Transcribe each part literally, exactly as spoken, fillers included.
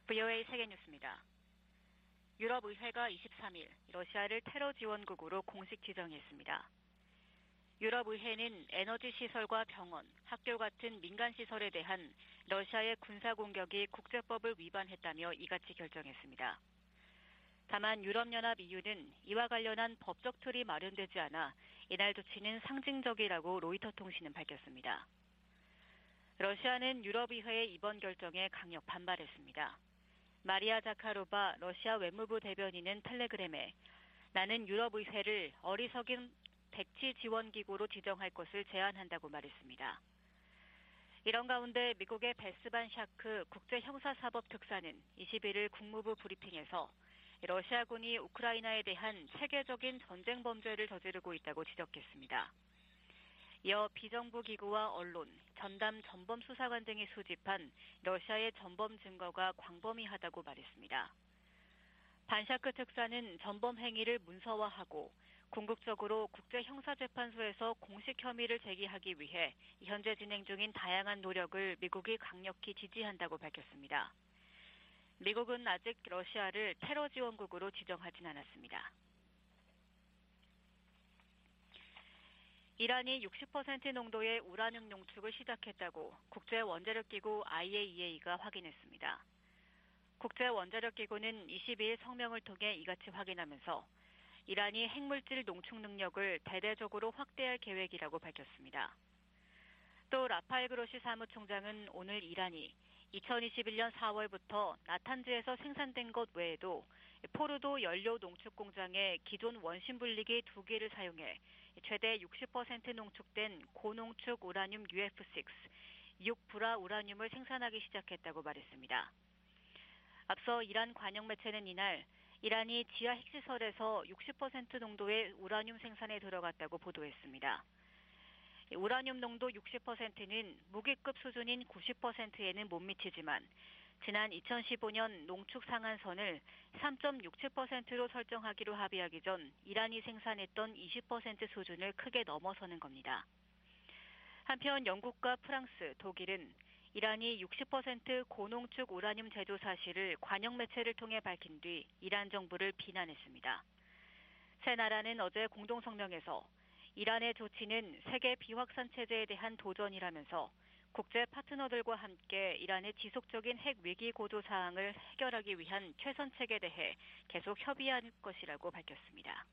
브이오에이 세계뉴스입니다. 유럽의회가 이십삼 일 러시아를 테러 지원국으로 공식 지정했습니다. 유럽의회는 에너지 시설과 병원, 학교 같은 민간 시설에 대한 러시아의 군사 공격이 국제법을 위반했다며 이같이 결정했습니다. 다만 유럽연합 이유는 이와 관련한 법적 틀이 마련되지 않아 이날 조치는 상징적이라고 로이터 통신은 밝혔습니다. 러시아는 유럽의회의 이번 결정에 강력 반발했습니다. 마리아 자카로바 러시아 외무부 대변인은 텔레그램에 나는 유럽의회를 어리석은 백지 지원기구로 지정할 것을 제안한다고 말했습니다. 이런 가운데 미국의 베스반 샤크 국제형사사법특사는 이십일 일 국무부 브리핑에서 러시아군이 우크라이나에 대한 체계적인 전쟁 범죄를 저지르고 있다고 지적했습니다. 이어 비정부 기구와 언론, 전담 전범수사관 등이 수집한 러시아의 전범 증거가 광범위하다고 말했습니다. 반샤크 특사는 전범 행위를 문서화하고 궁극적으로 국제형사재판소에서 공식 혐의를 제기하기 위해 현재 진행 중인 다양한 노력을 미국이 강력히 지지한다고 밝혔습니다. 미국은 아직 러시아를 테러 지원국으로 지정하진 않았습니다. 이란이 육십 퍼센트 농도의 우라늄 농축을 시작했다고 국제원자력기구 아이에이이에이가 확인했습니다. 국제원자력기구는 이십이 일 성명을 통해 이같이 확인하면서 이란이 핵물질 농축 능력을 대대적으로 확대할 계획이라고 밝혔습니다. 또 라파엘 그로시 사무총장은 오늘 이란이 이천이십일 년 사월부터 나탄즈에서 생산된 것 외에도 포르도 연료 농축 공장에 기존 원심 분리기 두 개를 사용해 최대 육십 퍼센트 농축된 고농축 우라늄 유에프 육, 육 불화 우라늄을 생산하기 시작했다고 말했습니다. 앞서 이란 관영 매체는 이날 이란이 지하 핵시설에서 육십 퍼센트 농도의 우라늄 생산에 들어갔다고 보도했습니다. 우라늄 농도 육십 퍼센트는 무기급 수준인 구십 퍼센트에는 못 미치지만 지난 이천십오 년 농축 상한선을 삼 점 육칠 퍼센트로 설정하기로 합의하기 전 이란이 생산했던 이십 퍼센트 수준을 크게 넘어서는 겁니다. 한편 영국과 프랑스, 독일은 이란이 육십 퍼센트 고농축 우라늄 제조 사실을 관영 매체를 통해 밝힌 뒤 이란 정부를 비난했습니다. 세 나라는 어제 공동성명에서 이란의 조치는 세계 비확산 체제에 대한 도전이라면서 국제 파트너들과 함께 이란의 지속적인 핵 위기 고조 사항을 해결하기 위한 최선책에 대해 계속 협의할 것이라고 밝혔습니다.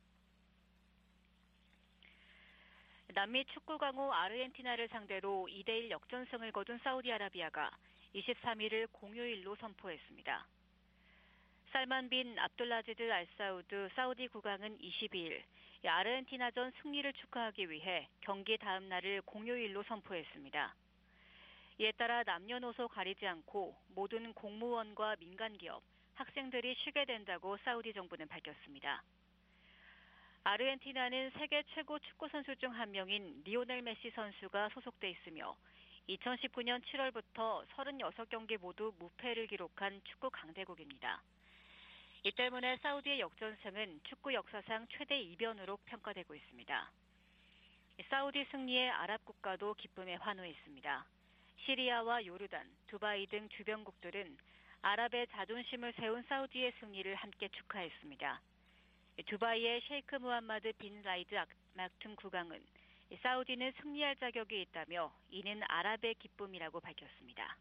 남미 축구 강호 아르헨티나를 상대로 이 대 일 역전승을 거둔 사우디아라비아가 이십삼 일을 공휴일로 선포했습니다. 살만 빈 압둘라지드 알사우드 사우디 국왕은 이십이 일 아르헨티나전 승리를 축하하기 위해 경기 다음 날을 공휴일로 선포했습니다. 이에 따라 남녀노소 가리지 않고 모든 공무원과 민간기업, 학생들이 쉬게 된다고 사우디 정부는 밝혔습니다. 아르헨티나는 세계 최고 축구선수 중 한 명인 리오넬 메시 선수가 소속돼 있으며 이천십구 년 칠월부터 서른여섯 경기 모두 무패를 기록한 축구 강대국입니다. 이 때문에 사우디의 역전승은 축구 역사상 최대 이변으로 평가되고 있습니다. 사우디 승리에 아랍 국가도 기쁨에 환호했습니다. 시리아와 요르단, 두바이 등 주변국들은 아랍의 자존심을 세운 사우디의 승리를 함께 축하했습니다. 두바이의 셰이크 무함마드 빈 라이드 막툼 국왕은 사우디는 승리할 자격이 있다며 이는 아랍의 기쁨이라고 밝혔습니다.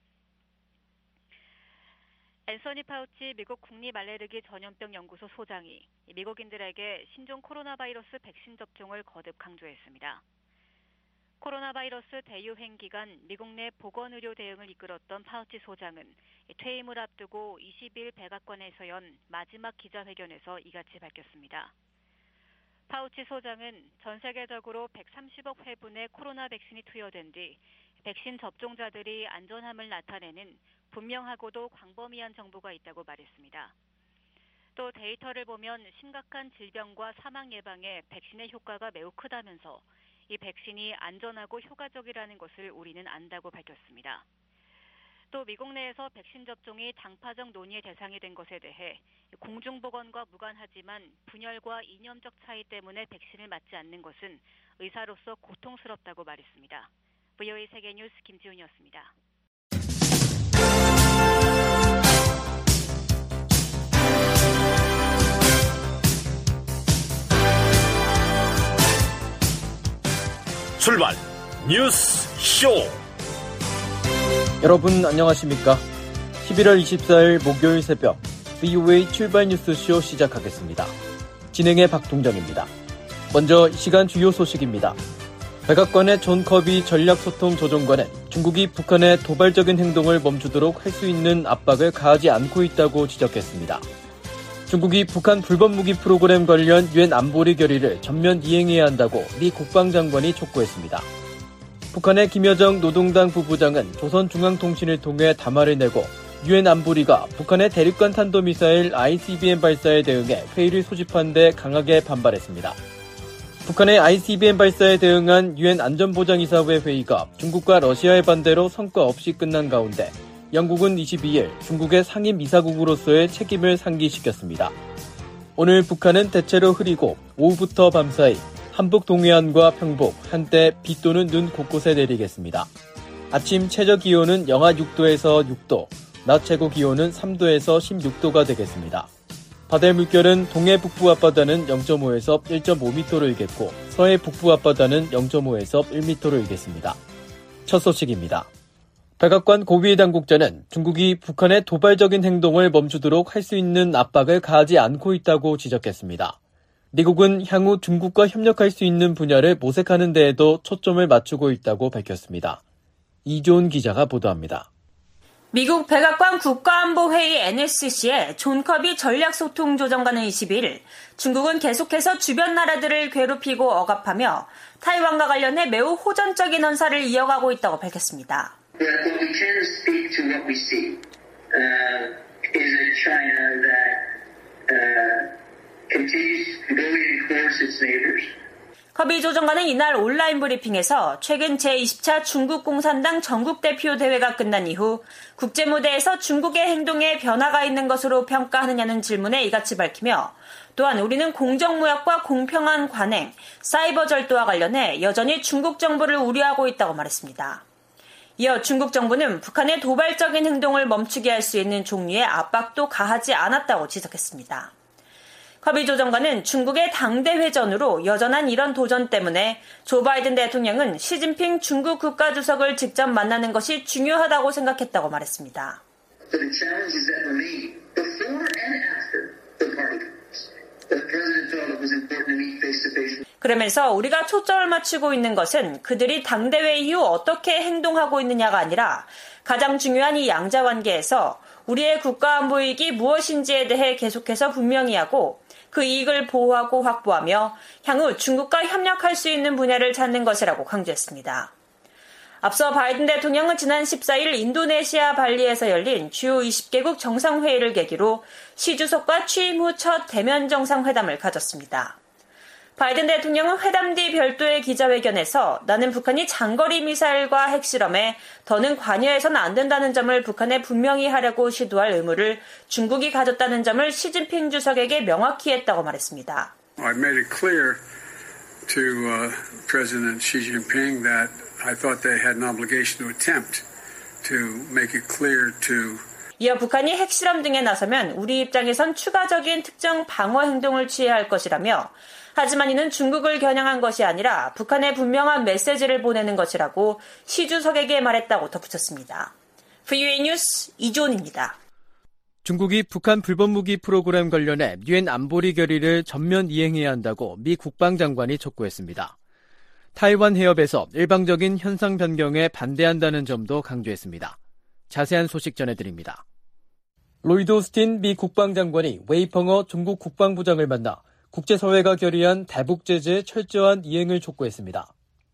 앤서니 파우치 미국 국립알레르기 전염병 연구소 소장이 미국인들에게 신종 코로나 바이러스 백신 접종을 거듭 강조했습니다. 코로나 바이러스 대유행 기간 미국 내 보건의료 대응을 이끌었던 파우치 소장은 퇴임을 앞두고 이십이 일 백악관에서 연 마지막 기자회견에서 이같이 밝혔습니다. 파우치 소장은 전 세계적으로 백삼십억 회분의 코로나 백신이 투여된 뒤 백신 접종자들이 안전함을 나타내는 분명하고도 광범위한 정보가 있다고 말했습니다. 또 데이터를 보면 심각한 질병과 사망 예방에 백신의 효과가 매우 크다면서 이 백신이 안전하고 효과적이라는 것을 우리는 안다고 밝혔습니다. 또 미국 내에서 백신 접종이 당파적 논의의 대상이 된 것에 대해 공중보건과 무관하지만 분열과 이념적 차이 때문에 백신을 맞지 않는 것은 의사로서 고통스럽다고 말했습니다. 브이오에이 세계뉴스 김지훈이었습니다. 출발 뉴스 쇼. 여러분 안녕하십니까? 십일월 이십사일 목요일 새벽 브이오에이 출발 뉴스 쇼 시작하겠습니다. 진행의 박동정입니다. 먼저 이 시간 주요 소식입니다. 백악관의 존 커비 전략소통조정관은 중국이 북한의 도발적인 행동을 멈추도록 할 수 있는 압박을 가하지 않고 있다고 지적했습니다. 중국이 북한 불법무기 프로그램 관련 유엔 안보리 결의를 전면 이행해야 한다고 미 국방장관이 촉구했습니다. 북한의 김여정 노동당 부부장은 조선중앙통신을 통해 담화를 내고 유엔 안보리가 북한의 대륙간 탄도미사일 아이씨비엠 발사에 대응해 회의를 소집한 데 강하게 반발했습니다. 북한의 아이씨비엠 발사에 대응한 유엔 안전보장이사회 회의가 중국과 러시아의 반대로 성과 없이 끝난 가운데 영국은 이십이일 중국의 상임 이사국으로서의 책임을 상기시켰습니다. 오늘 북한은 대체로 흐리고 오후부터 밤 사이 한북 동해안과 평북, 한때 비 또는 눈 곳곳에 내리겠습니다. 아침 최저 기온은 영하 육도에서 육도, 낮 최고 기온은 삼도에서 십육도가 되겠습니다. 바다의 물결은 동해 북부 앞바다는 영점오에서 일점오 미터로 일겠고 서해 북부 앞바다는 영점오에서 일 미터로 일겠습니다. 첫 소식입니다. 백악관 고위 당국자는 중국이 북한의 도발적인 행동을 멈추도록 할 수 있는 압박을 가하지 않고 있다고 지적했습니다. 미국은 향후 중국과 협력할 수 있는 분야를 모색하는 데에도 초점을 맞추고 있다고 밝혔습니다. 이조은 기자가 보도합니다. 미국 백악관 국가안보회의 엔에스씨의 존 커비 전략소통조정관은 이십일 중국은 계속해서 주변 나라들을 괴롭히고 억압하며 타이완과 관련해 매우 호전적인 언사를 이어가고 있다고 밝혔습니다. But we tend to speak to what we see. Uh, is a China that uh, continues bullying towards its neighbors. 커비 조정관은 이날 온라인 브리핑에서 최근 제이십 차 중국 공산당 전국대표 대회가 끝난 이후 국제 무대에서 중국의 행동에 변화가 있는 것으로 평가하느냐는 질문에 이같이 밝히며 또한 우리는 공정무역과 공평한 관행, 사이버 절도와 관련해 여전히 중국 정부를 우려하고 있다고 말했습니다. 이어 중국 정부는 북한의 도발적인 행동을 멈추게 할 수 있는 종류의 압박도 가하지 않았다고 지적했습니다. 커비 조정관은 중국의 당대 회전으로 여전한 이런 도전 때문에 조 바이든 대통령은 시진핑 중국 국가주석을 직접 만나는 것이 중요하다고 생각했다고 말했습니다. 그러면서 우리가 초점을 맞추고 있는 것은 그들이 당대회 이후 어떻게 행동하고 있느냐가 아니라 가장 중요한 이 양자관계에서 우리의 국가안보 이익이 무엇인지에 대해 계속해서 분명히 하고 그 이익을 보호하고 확보하며 향후 중국과 협력할 수 있는 분야를 찾는 것이라고 강조했습니다. 앞서 바이든 대통령은 지난 십사일 인도네시아 발리에서 열린 주요 이십 개국 정상회의를 계기로 시 주석과 취임 후 첫 대면 정상회담을 가졌습니다. 바이든 대통령은 회담 뒤 별도의 기자회견에서 나는 북한이 장거리 미사일과 핵실험에 더는 관여해서는 안 된다는 점을 북한에 분명히 하려고 시도할 의무를 중국이 가졌다는 점을 시진핑 주석에게 명확히 했다고 말했습니다. I made it clear to uh, President Xi Jinping that I thought they had an obligation to attempt to make it clear to 이어 북한이 핵실험 등에 나서면 우리 입장에선 추가적인 특정 방어 행동을 취해야 할 것이라며 하지만 이는 중국을 겨냥한 것이 아니라 북한에 분명한 메시지를 보내는 것이라고 시 주석에게 말했다고 덧붙였습니다. 브이오에이 뉴스 이조은입니다. 중국이 북한 불법무기 프로그램 관련해 유엔 안보리 결의를 전면 이행해야 한다고 미 국방장관이 촉구했습니다. 타이완 해협에서 일방적인 현상 변경에 반대한다는 점도 강조했습니다. 자세한 소식 전해드립니다. 로이드 오스틴 미 국방장관이 웨이펑어 중국 국방부장을 만나 국제사회가 결의한 대북 제재의 철저한 이행을 촉구했습니다.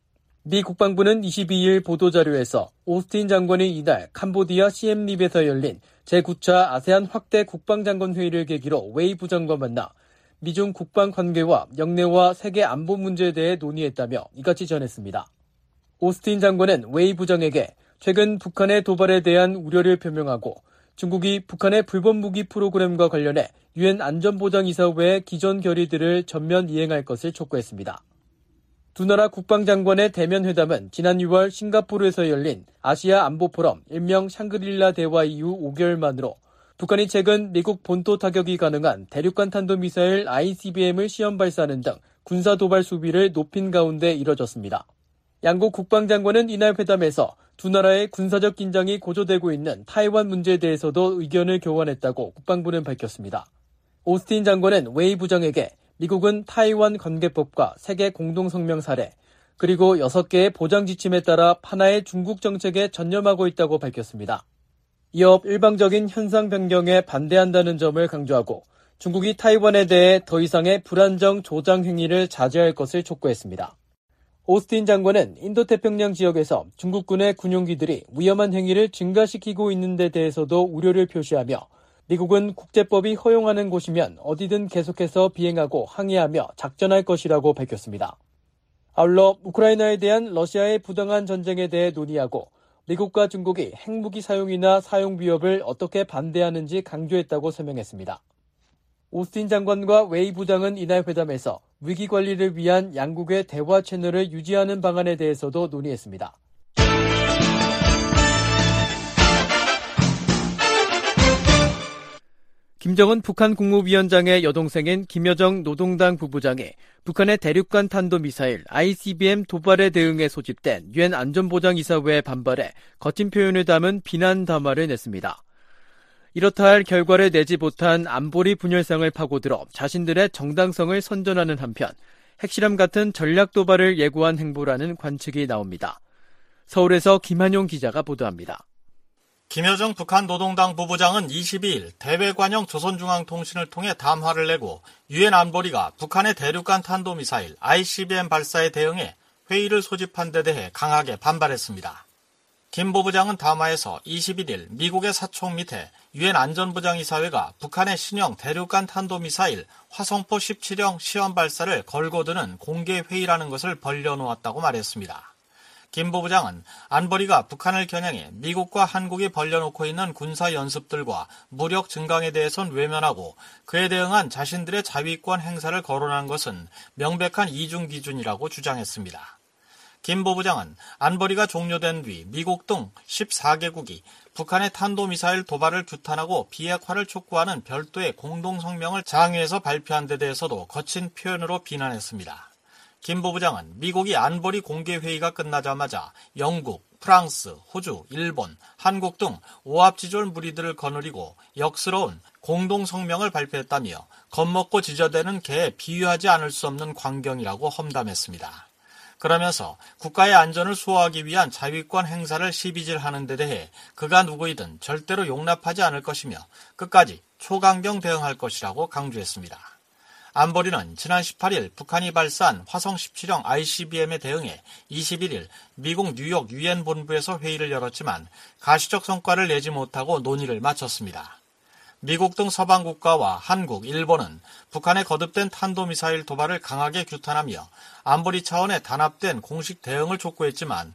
미 국방부는 이십이일 보도자료에서 오스틴 장관이 이날 캄보디아 시엠립에서 열린 제구 차 아세안 확대 국방장관 회의를 계기로 웨이 부장과 만나 미중 국방 관계와 영내와 세계 안보 문제에 대해 논의했다며 이같이 전했습니다. 오스틴 장관은 웨이 부장에게 최근 북한의 도발에 대한 우려를 표명하고 중국이 북한의 불법무기 프로그램과 관련해 유엔 안전보장이사회의 기존 결의들을 전면 이행할 것을 촉구했습니다. 두 나라 국방장관의 대면 회담은 지난 유월 싱가포르에서 열린 아시아 안보 포럼 일명 샹그릴라 대화 이후 오개월 만으로 북한이 최근 미국 본토 타격이 가능한 대륙간 탄도미사일 아이씨비엠을 시험 발사하는 등 군사 도발 수비를 높인 가운데 이뤄졌습니다. 양국 국방장관은 이날 회담에서 두 나라의 군사적 긴장이 고조되고 있는 타이완 문제에 대해서도 의견을 교환했다고 국방부는 밝혔습니다. 오스틴 장관은 웨이 부장에게 미국은 타이완 관계법과 세계 공동성명 사례, 그리고 여섯 개의 보장 지침에 따라 하나의 중국 정책에 전념하고 있다고 밝혔습니다. 이어 일방적인 현상 변경에 반대한다는 점을 강조하고 중국이 타이완에 대해 더 이상의 불안정 조장 행위를 자제할 것을 촉구했습니다. 오스틴 장관은 인도태평양 지역에서 중국군의 군용기들이 위험한 행위를 증가시키고 있는 데 대해서도 우려를 표시하며 미국은 국제법이 허용하는 곳이면 어디든 계속해서 비행하고 항의하며 작전할 것이라고 밝혔습니다. 아울러 우크라이나에 대한 러시아의 부당한 전쟁에 대해 논의하고 미국과 중국이 핵무기 사용이나 사용 위협을 어떻게 반대하는지 강조했다고 설명했습니다. 오스틴 장관과 웨이 부장은 이날 회담에서 위기 관리를 위한 양국의 대화 채널을 유지하는 방안에 대해서도 논의했습니다. 김정은 북한 국무위원장의 여동생인 김여정 노동당 부부장이 북한의 대륙간 탄도미사일 아이씨비엠 도발에 대응해 소집된 유엔 안전보장이사회에 반발해 거친 표현을 담은 비난 담화를 냈습니다. 이렇다 할 결과를 내지 못한 안보리 분열상을 파고들어 자신들의 정당성을 선전하는 한편 핵실험 같은 전략 도발을 예고한 행보라는 관측이 나옵니다. 서울에서 김한용 기자가 보도합니다. 김여정 북한 노동당 부부장은 이십이일 대외관영 조선중앙통신을 통해 담화를 내고 유엔 안보리가 북한의 대륙간 탄도미사일 아이씨비엠 발사에 대응해 회의를 소집한 데 대해 강하게 반발했습니다. 김 부부장은 담화에서 이십일일 미국의 사총 밑에 유엔 안전보장이사회가 북한의 신형 대륙간 탄도미사일 화성포 십칠형 시험 발사를 걸고드는 공개 회의라는 것을 벌려놓았다고 말했습니다. 김 부부장은 안보리가 북한을 겨냥해 미국과 한국이 벌려놓고 있는 군사 연습들과 무력 증강에 대해선 외면하고 그에 대응한 자신들의 자위권 행사를 거론한 것은 명백한 이중 기준이라고 주장했습니다. 김 부부장은 안보리가 종료된 뒤 미국 등 십사개국이 북한의 탄도미사일 도발을 규탄하고 비핵화를 촉구하는 별도의 공동성명을 장외에서 발표한 데 대해서도 거친 표현으로 비난했습니다. 김 부부장은 미국이 안보리 공개회의가 끝나자마자 영국, 프랑스, 호주, 일본, 한국 등 오합지졸 무리들을 거느리고 역스러운 공동성명을 발표했다며 겁먹고 지저대는 개에 비유하지 않을 수 없는 광경이라고 험담했습니다. 그러면서 국가의 안전을 수호하기 위한 자위권 행사를 시비질하는 데 대해 그가 누구이든 절대로 용납하지 않을 것이며 끝까지 초강경 대응할 것이라고 강조했습니다. 안보리는 지난 십팔일 북한이 발사한 화성 십칠형 아이씨비엠에 대응해 이십일일 미국 뉴욕 유엔 본부에서 회의를 열었지만 가시적 성과를 내지 못하고 논의를 마쳤습니다. 미국 등 서방 국가와 한국, 일본은 북한의 거듭된 탄도미사일 도발을 강하게 규탄하며 안보리 차원의 단합된 공식 대응을 촉구했지만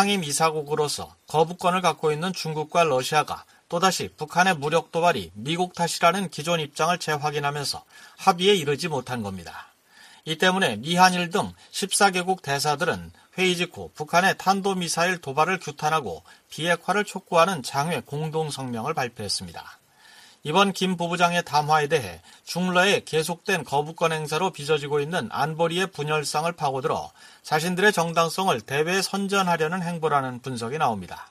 상임이사국으로서 거부권을 갖고 있는 중국과 러시아가 또다시 북한의 무력 도발이 미국 탓이라는 기존 입장을 재확인하면서 합의에 이르지 못한 겁니다. 이 때문에 미한일 등 십사개국 대사들은 회의 직후 북한의 탄도미사일 도발을 규탄하고 비핵화를 촉구하는 장외 공동성명을 발표했습니다. 이번 김 부부장의 담화에 대해 중러의 계속된 거부권 행사로 빚어지고 있는 안보리의 분열상을 파고들어 자신들의 정당성을 대외에 선전하려는 행보라는 분석이 나옵니다.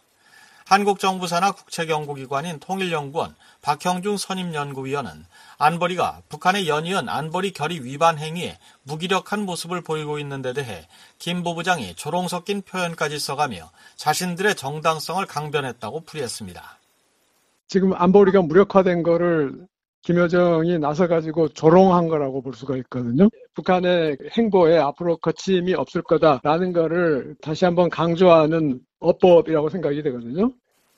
한국 정부 산하 국책연구기관인 통일연구원 박형중 선임연구위원은 안보리가 북한의 연이은 안보리 결의 위반 행위에 무기력한 모습을 보이고 있는 데 대해 김 부부장이 조롱 섞인 표현까지 써가며 자신들의 정당성을 강변했다고 풀이했습니다. 지금 안보리가 무력화된 거를 김여정이 나서가지고 조롱한 거라고 볼 수가 있거든요. 북한의 행보에 앞으로 거침이 없을 거다라는 거를 다시 한번 강조하는 어법이라고 생각이 되거든요.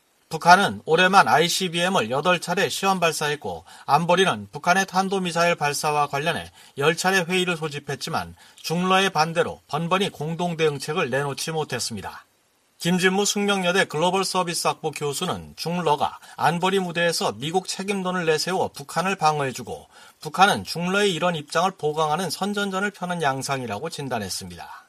북한은 올해만 아이씨비엠을 여덟 차례 시험 발사했고 안보리는 북한의 탄도미사일 발사와 관련해 열 차례 회의를 소집했지만 중러의 반대로 번번이 공동대응책을 내놓지 못했습니다. 김진무 숙명여대 글로벌 서비스 학부 교수는 중러가 안보리 무대에서 미국 책임론을 내세워 북한을 방어해주고 북한은 중러의 이런 입장을 보강하는 선전전을 펴는 양상이라고 진단했습니다.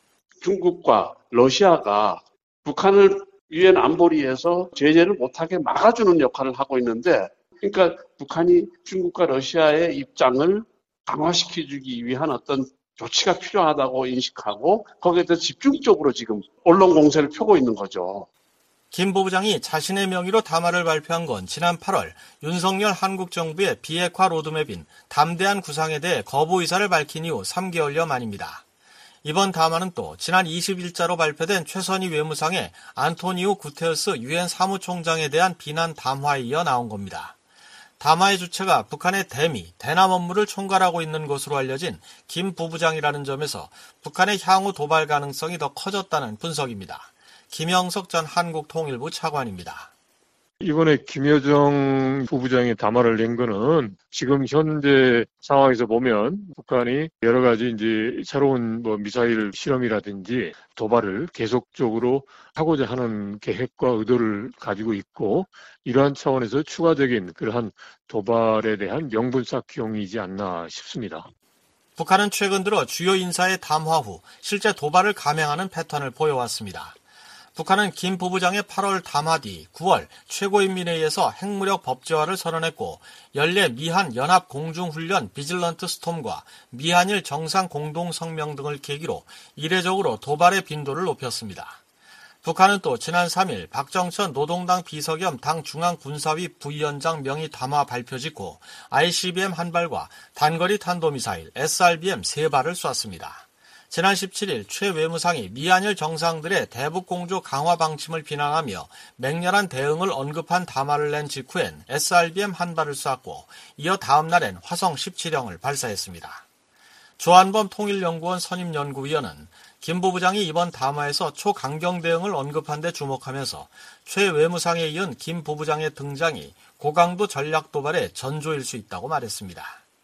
중국과 러시아가 북한을 유엔 안보리에서 제재를 못하게 막아주는 역할을 하고 있는데, 그러니까 북한이 중국과 러시아의 입장을 강화시켜주기 위한 어떤 조치가 필요하다고 인식하고 거기에 대해서 집중적으로 지금 언론 공세를 펴고 있는 거죠. 김 부부장이 자신의 명의로 담화를 발표한 건 지난 팔월 윤석열 한국 정부의 비핵화 로드맵인 담대한 구상에 대해 거부 의사를 밝힌 이후 삼 개월여 만입니다. 이번 담화는 또 지난 이십 일자로 발표된 최선희 외무상의 안토니오 구테르스 유엔 사무총장에 대한 비난 담화에 이어 나온 겁니다. 담화의 주체가 북한의 대미, 대남 업무를 총괄하고 있는 것으로 알려진 김 부부장이라는 점에서 북한의 향후 도발 가능성이 더 커졌다는 분석입니다. 김영석 전 한국통일부 차관입니다. 이번에 김여정 부부장이 담화를 낸 거는 지금 현재 상황에서 보면 북한이 여러 가지 이제 새로운 뭐 미사일 실험이라든지 도발을 계속적으로 하고자 하는 계획과 의도를 가지고 있고 이러한 차원에서 추가적인 그러한 도발에 대한 명분 쌓기용이지 않나 싶습니다. 북한은 최근 들어 주요 인사의 담화 후 실제 도발을 감행하는 패턴을 보여왔습니다. 북한은 김 부부장의 팔월 담화 뒤 구월 최고인민회의에서 핵무력 법제화를 선언했고 연례 미한 연합공중훈련 비질런트 스톰과 미한일 정상공동성명 등을 계기로 이례적으로 도발의 빈도를 높였습니다. 북한은 또 지난 삼 일 박정천 노동당 비서 겸 당 중앙군사위 부위원장 명의 담화 발표 직후 아이씨비엠 한 발과 단거리 탄도미사일 에스알비엠 세 발을 쐈습니다. 지난 십칠 일 최 외무상이 미한일 정상들의 대북 공조 강화 방침을 비난하며 맹렬한 대응을 언급한 담화를 낸 직후엔 에스알비엠 한 발을 쐈고 이어 다음 날엔 화성 십칠형을 발사했습니다. 조한범 통일연구원 선임연구위원은 김 부부장이 이번 담화에서 초강경 대응을 언급한 데 주목하면서 최 외무상에 이은 김 부부장의 등장이 고강도 전략 도발의 전조일 수 있다고 말했습니다.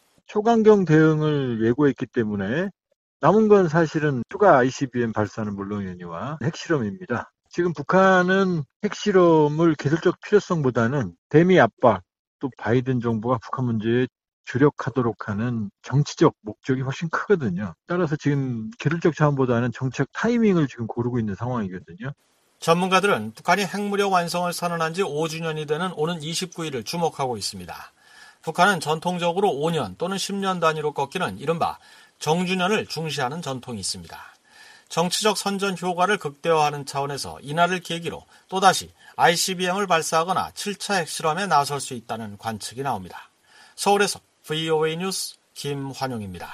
초강경 대응을 예고했기 때문에 남은 건 사실은 추가 아이씨비엠 발사는 물론이니와 핵실험입니다. 지금 북한은 핵실험을 계속적 필요성보다는 대미 압박, 또 바이든 정부가 북한 문제에 주력하도록 하는 정치적 목적이 훨씬 크거든요. 따라서 지금 계속적 차원보다는 정책 타이밍을 지금 고르고 있는 상황이거든요. 전문가들은 북한이 핵무력 완성을 선언한 지 오 주년이 되는 오는 이십구 일을 주목하고 있습니다. 북한은 전통적으로 오 년 또는 십 년 단위로 꺾이는 이른바 정주년을 중시하는 전통이 있습니다. 정치적 선전 효과를 극대화하는 차원에서 이날을 계기로 또다시 아이씨비엠을 발사하거나 칠 차 핵실험에 나설 수 있다는 관측이 나옵니다. 서울에서 브이오에이 뉴스 김환용입니다.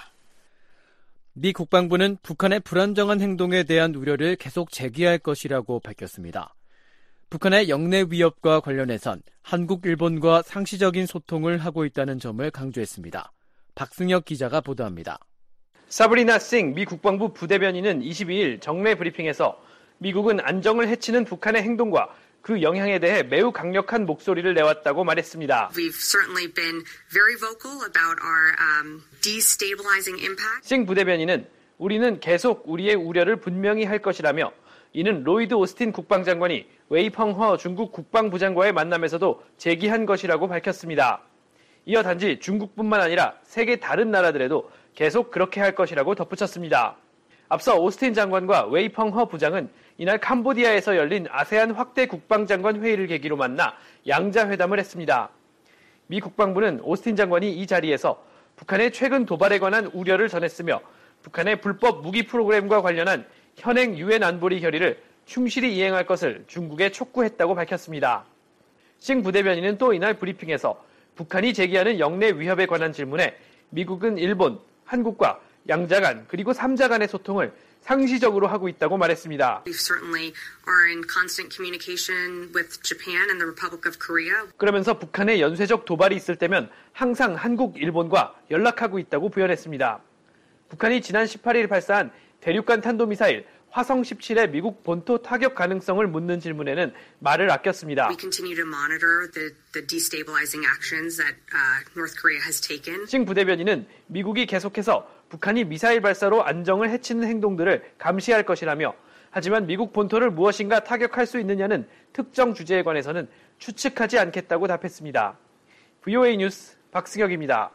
미 국방부는 북한의 불안정한 행동에 대한 우려를 계속 제기할 것이라고 밝혔습니다. 북한의 영내 위협과 관련해선 한국, 일본과 상시적인 소통을 하고 있다는 점을 강조했습니다. 박승혁 기자가 보도합니다. 사브리나 싱 미 국방부 부대변인은 이십이 일 정례 브리핑에서 미국은 안정을 해치는 북한의 행동과 그 영향에 대해 매우 강력한 목소리를 내왔다고 말했습니다. We've certainly been very vocal about our um, destabilizing impact. 싱 부대변인은 우리는 계속 우리의 우려를 분명히 할 것이라며 이는 로이드 오스틴 국방장관이 웨이펑허 중국 국방부장과의 만남에서도 제기한 것이라고 밝혔습니다. 이어 단지 중국뿐만 아니라 세계 다른 나라들에도 계속 그렇게 할 것이라고 덧붙였습니다. 앞서 오스틴 장관과 웨이펑허 부장은 이날 캄보디아에서 열린 아세안 확대 국방장관 회의를 계기로 만나 양자회담을 했습니다. 미 국방부는 오스틴 장관이 이 자리에서 북한의 최근 도발에 관한 우려를 전했으며 북한의 불법 무기 프로그램과 관련한 현행 유엔 안보리 결의를 충실히 이행할 것을 중국에 촉구했다고 밝혔습니다. 싱 부대변인은 또 이날 브리핑에서 북한이 제기하는 영내 위협에 관한 질문에 미국은 일본, 한국과 양자 간 그리고 삼자 간의 소통을 상시적으로 하고 있다고 말했습니다. We certainly are in constant communication with Japan and the Republic of Korea. 그러면서 북한의 연쇄적 도발이 있을 때면 항상 한국, 일본과 연락하고 있다고 부연했습니다. 북한이 지난 십팔 일 발사한 대륙간 탄도미사일 화성 십칠의 미국 본토 타격 가능성을 묻는 질문에는 말을 아꼈습니다. We continue to monitor the, the destabilizing actions that uh, North Korea has taken. 싱 부대변인은 미국이 계속해서 북한이 미사일 발사로 안정을 해치는 행동들을 감시할 것이라며 하지만 미국 본토를 무엇인가 타격할 수 있느냐는 특정 주제에 관해서는 추측하지 않겠다고 답했습니다. 브이오에이 뉴스 박승혁입니다.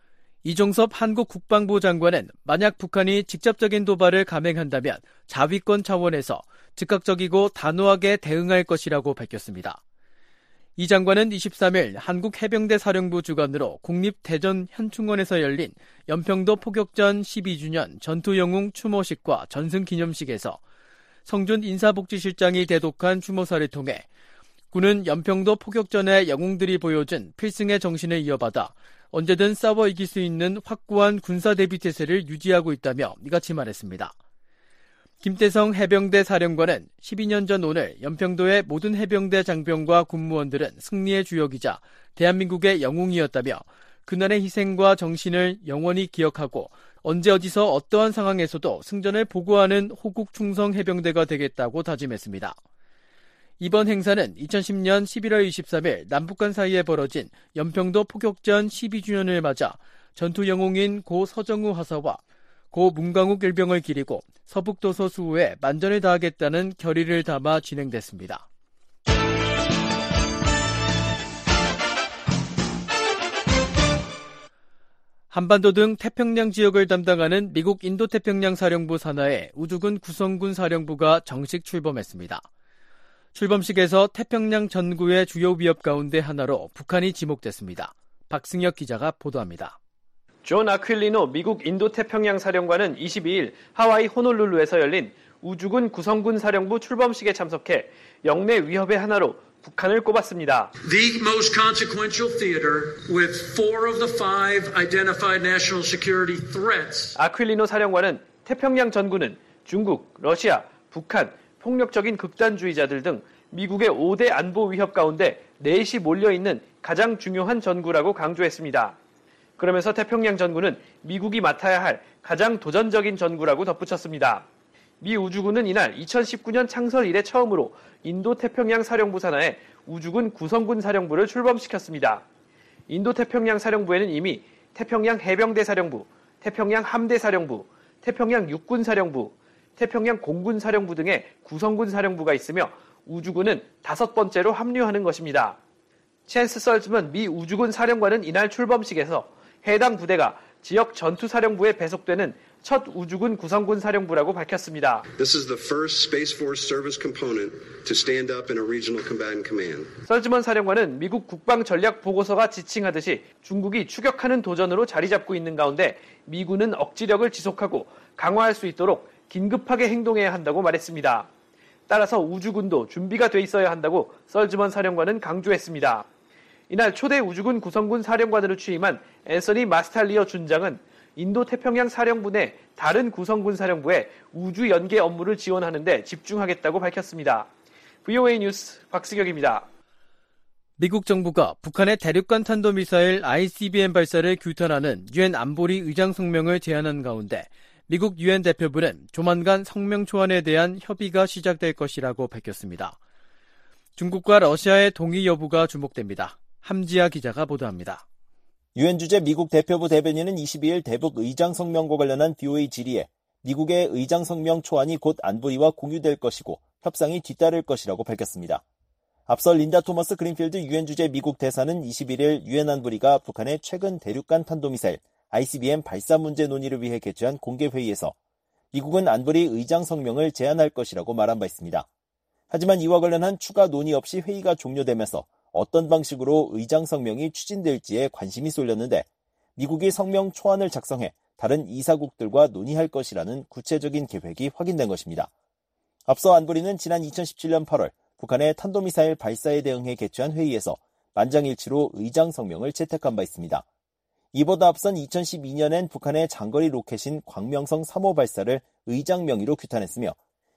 이종섭 한국 국방부 장관은 만약 북한이 직접적인 도발을 감행한다면 자위권 차원에서 즉각적이고 단호하게 대응할 것이라고 밝혔습니다. 이 장관은 이십삼일 한국해병대 사령부 주관으로 국립대전 현충원에서 열린 연평도 포격전 십이 주년 전투영웅 추모식과 전승기념식에서 성준 인사복지실장이 대독한 추모사를 통해 군은 연평도 포격전의 영웅들이 보여준 필승의 정신을 이어받아 언제든 싸워 이길 수 있는 확고한 군사대비태세를 유지하고 있다며 이같이 말했습니다. 김태성 해병대 사령관은 십이 년 전 오늘 연평도의 모든 해병대 장병과 군무원들은 승리의 주역이자 대한민국의 영웅이었다며 그날의 희생과 정신을 영원히 기억하고 언제 어디서 어떠한 상황에서도 승전을 보고하는 호국 충성 해병대가 되겠다고 다짐했습니다. 이번 행사는 이천십년 십일월 이십삼일 남북한 사이에 벌어진 연평도 포격전 십이 주년을 맞아 전투 영웅인 고 서정우 하사와 고 문광욱 일병을 기리고 서북도서 수호에 만전을 다하겠다는 결의를 담아 진행됐습니다. 한반도 등 태평양 지역을 담당하는 미국 인도태평양 사령부 산하에 우주군 구성군 사령부가 정식 출범했습니다. 출범식에서 태평양 전구의 주요 위협 가운데 하나로 북한이 지목됐습니다. 박승혁 기자가 보도합니다. 존 아퀼리노 미국 인도태평양 사령관은 이십이일 하와이 호놀룰루에서 열린 우주군 구성군 사령부 출범식에 참석해 영내 위협의 하나로 북한을 꼽았습니다. The most consequential theater with four of the five identified national security threats. 아퀼리노 사령관은 태평양 전구는 중국, 러시아, 북한, 폭력적인 극단주의자들 등 미국의 오 대 안보 위협 가운데 넷이 몰려있는 가장 중요한 전구라고 강조했습니다. 그러면서 태평양 전구는 미국이 맡아야 할 가장 도전적인 전구라고 덧붙였습니다. 미 우주군은 이날 이천십구년 창설 이래 처음으로 인도태평양 사령부 산하에 우주군 구성군 사령부를 출범시켰습니다. 인도태평양 사령부에는 이미 태평양 해병대 사령부, 태평양 함대 사령부, 태평양 육군 사령부, 태평양 공군 사령부 등의 구성군 사령부가 있으며 우주군은 다섯 번째로 합류하는 것입니다. 챈스 설즈먼 미 우주군 사령관은 이날 출범식에서 해당 부대가 지역 전투사령부에 배속되는 첫 우주군 구성군 사령부라고 밝혔습니다. This is the first Space Force service component to stand up in a regional combatant command. 설즈먼 사령관은 미국 국방 전략 보고서가 지칭하듯이 중국이 추격하는 도전으로 자리 잡고 있는 가운데 미군은 억지력을 지속하고 강화할 수 있도록 긴급하게 행동해야 한다고 말했습니다. 따라서 우주군도 준비가 돼 있어야 한다고 설즈먼 사령관은 강조했습니다. 이날 초대 우주군 구성군 사령관으로 취임한 앤서니 마스탈리어 준장은 인도태평양 사령부 내 다른 구성군 사령부에 우주 연계 업무를 지원하는 데 집중하겠다고 밝혔습니다. 브이오에이 뉴스 박승혁입니다. 미국 정부가 북한의 대륙간 탄도미사일 아이씨비엠 발사를 규탄하는 유엔 안보리 의장 성명을 제안한 가운데 미국 유엔 대표부는 조만간 성명 초안에 대한 협의가 시작될 것이라고 밝혔습니다. 중국과 러시아의 동의 여부가 주목됩니다. 함지아 기자가 보도합니다. 유엔 주재 미국 대표부 대변인은 이십이일 대북 의장 성명과 관련한 브이오에이 질의에 미국의 의장 성명 초안이 곧 안보리와 공유될 것이고 협상이 뒤따를 것이라고 밝혔습니다. 앞서 린다 토머스 그린필드 유엔 주재 미국 대사는 이십일일 유엔 안보리가 북한의 최근 대륙간 탄도미사일 아이씨비엠 발사 문제 논의를 위해 개최한 공개회의에서 미국은 안보리 의장 성명을 제안할 것이라고 말한 바 있습니다. 하지만 이와 관련한 추가 논의 없이 회의가 종료되면서 어떤 방식으로 의장 성명이 추진될지에 관심이 쏠렸는데 미국이 성명 초안을 작성해 다른 이사국들과 논의할 것이라는 구체적인 계획이 확인된 것입니다. 앞서 안보리는 지난 이천십칠년 팔월 북한의 탄도미사일 발사에 대응해 개최한 회의에서 만장일치로 의장 성명을 채택한 바 있습니다. 이보다 앞선 이천십이년엔 북한의 장거리 로켓인 광명성 삼호 발사를 의장 명의로 규탄했으며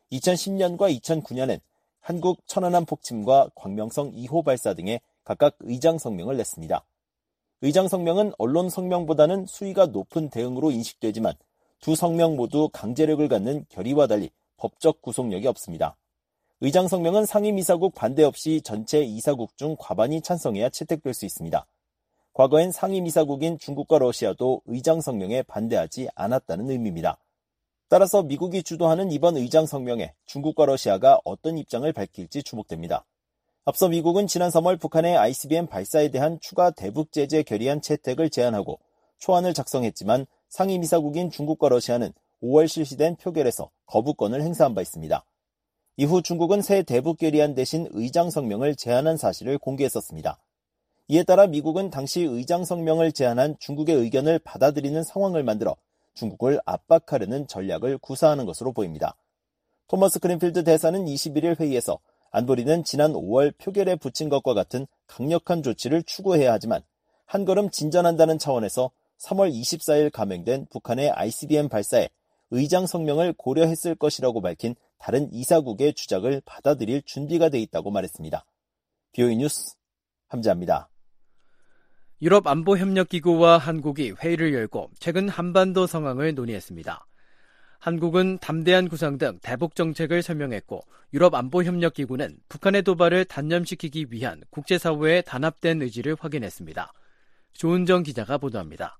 이천십년과 이천구년엔 한국 천안함 폭침과 광명성 이호 발사 등에 각각 의장 성명을 냈습니다. 의장 성명은 언론 성명보다는 수위가 높은 대응으로 인식되지만 두 성명 모두 강제력을 갖는 결의와 달리 법적 구속력이 없습니다. 의장 성명은 상임이사국 반대 없이 전체 이사국 중 과반이 찬성해야 채택될 수 있습니다. 과거엔 상임이사국인 중국과 러시아도 의장 성명에 반대하지 않았다는 의미입니다. 따라서 미국이 주도하는 이번 의장 성명에 중국과 러시아가 어떤 입장을 밝힐지 주목됩니다. 앞서 미국은 지난 삼월 북한의 아이씨비엠 발사에 대한 추가 대북 제재 결의안 채택을 제안하고 초안을 작성했지만 상임이사국인 중국과 러시아는 오월 실시된 표결에서 거부권을 행사한 바 있습니다. 이후 중국은 새 대북 결의안 대신 의장 성명을 제안한 사실을 공개했었습니다. 이에 따라 미국은 당시 의장 성명을 제안한 중국의 의견을 받아들이는 상황을 만들어 중국을 압박하려는 전략을 구사하는 것으로 보입니다. 토머스 그린필드 대사는 이십일일 회의에서 안보리는 지난 오월 표결에 붙인 것과 같은 강력한 조치를 추구해야 하지만 한 걸음 진전한다는 차원에서 삼월 이십사일 감행된 북한의 아이씨비엠 발사에 의장 성명을 고려했을 것이라고 밝힌 다른 이사국의 주장을 받아들일 준비가 돼 있다고 말했습니다. 비오이 뉴스 함지아입니다. 유럽안보협력기구와 한국이 회의를 열고 최근 한반도 상황을 논의했습니다. 한국은 담대한 구상 등 대북 정책을 설명했고 유럽안보협력기구는 북한의 도발을 단념시키기 위한 국제사회의 단합된 의지를 확인했습니다. 조은정 기자가 보도합니다.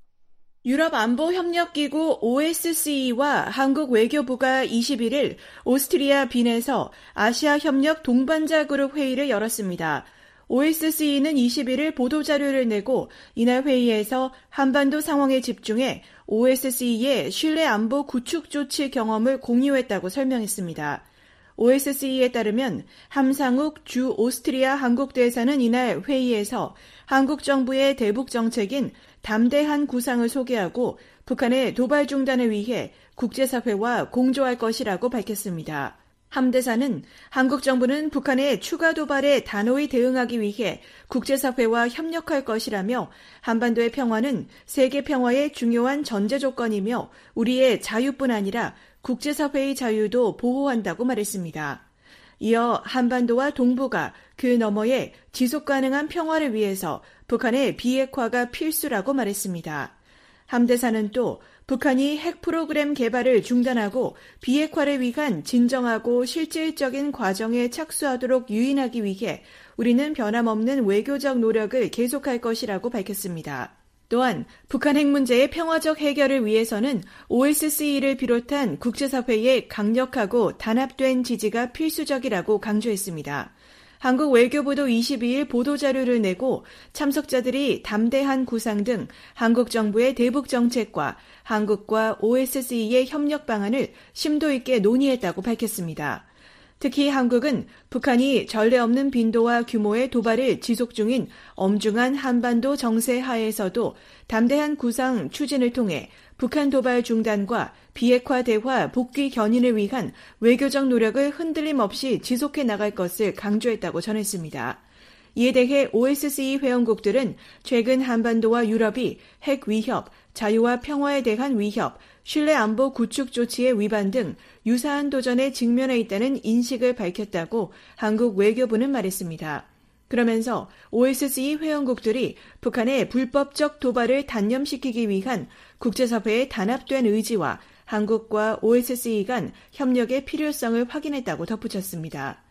유럽안보협력기구 오에스씨이와 한국 외교부가 이십일일 오스트리아 빈에서 아시아협력 동반자 그룹 회의를 열었습니다. 오에스씨이는 이십일일 보도자료를 내고 이날 회의에서 한반도 상황에 집중해 오에스씨이의 신뢰 안보 구축 조치 경험을 공유했다고 설명했습니다. 오에스씨이에 따르면 함상욱 주 오스트리아 한국 대사는 이날 회의에서 한국 정부의 대북 정책인 담대한 구상을 소개하고 북한의 도발 중단을 위해 국제사회와 공조할 것이라고 밝혔습니다. 함 대사는 한국 정부는 북한의 추가 도발에 단호히 대응하기 위해 국제사회와 협력할 것이라며 한반도의 평화는 세계 평화의 중요한 전제 조건이며 우리의 자유뿐 아니라 국제사회의 자유도 보호한다고 말했습니다. 이어 한반도와 동북아 그 너머의 지속가능한 평화를 위해서 북한의 비핵화가 필수라고 말했습니다. 함 대사는 또 북한이 핵 프로그램 개발을 중단하고 비핵화를 위한 진정하고 실질적인 과정에 착수하도록 유인하기 위해 우리는 변함없는 외교적 노력을 계속할 것이라고 밝혔습니다. 또한 북한 핵 문제의 평화적 해결을 위해서는 오에스씨이를 비롯한 국제사회의 강력하고 단합된 지지가 필수적이라고 강조했습니다. 한국 외교부도 이십이일 보도자료를 내고 참석자들이 담대한 구상 등 한국 정부의 대북 정책과 한국과 오에스씨이의 협력 방안을 심도 있게 논의했다고 밝혔습니다. 특히 한국은 북한이 전례 없는 빈도와 규모의 도발을 지속 중인 엄중한 한반도 정세 하에서도 담대한 구상 추진을 통해 북한 도발 중단과 비핵화 대화 복귀 견인을 위한 외교적 노력을 흔들림 없이 지속해 나갈 것을 강조했다고 전했습니다. 이에 대해 오에스씨이 회원국들은 최근 한반도와 유럽이 핵 위협, 자유와 평화에 대한 위협, 신뢰 안보 구축 조치의 위반 등 유사한 도전에 직면해 있다는 인식을 밝혔다고 한국 외교부는 말했습니다. 그러면서 오에스씨이 회원국들이 북한의 불법적 도발을 단념시키기 위한 국제사회의 단합된 의지와 한국과 오에스씨이 간 협력의 필요성을 확인했다고 덧붙였습니다.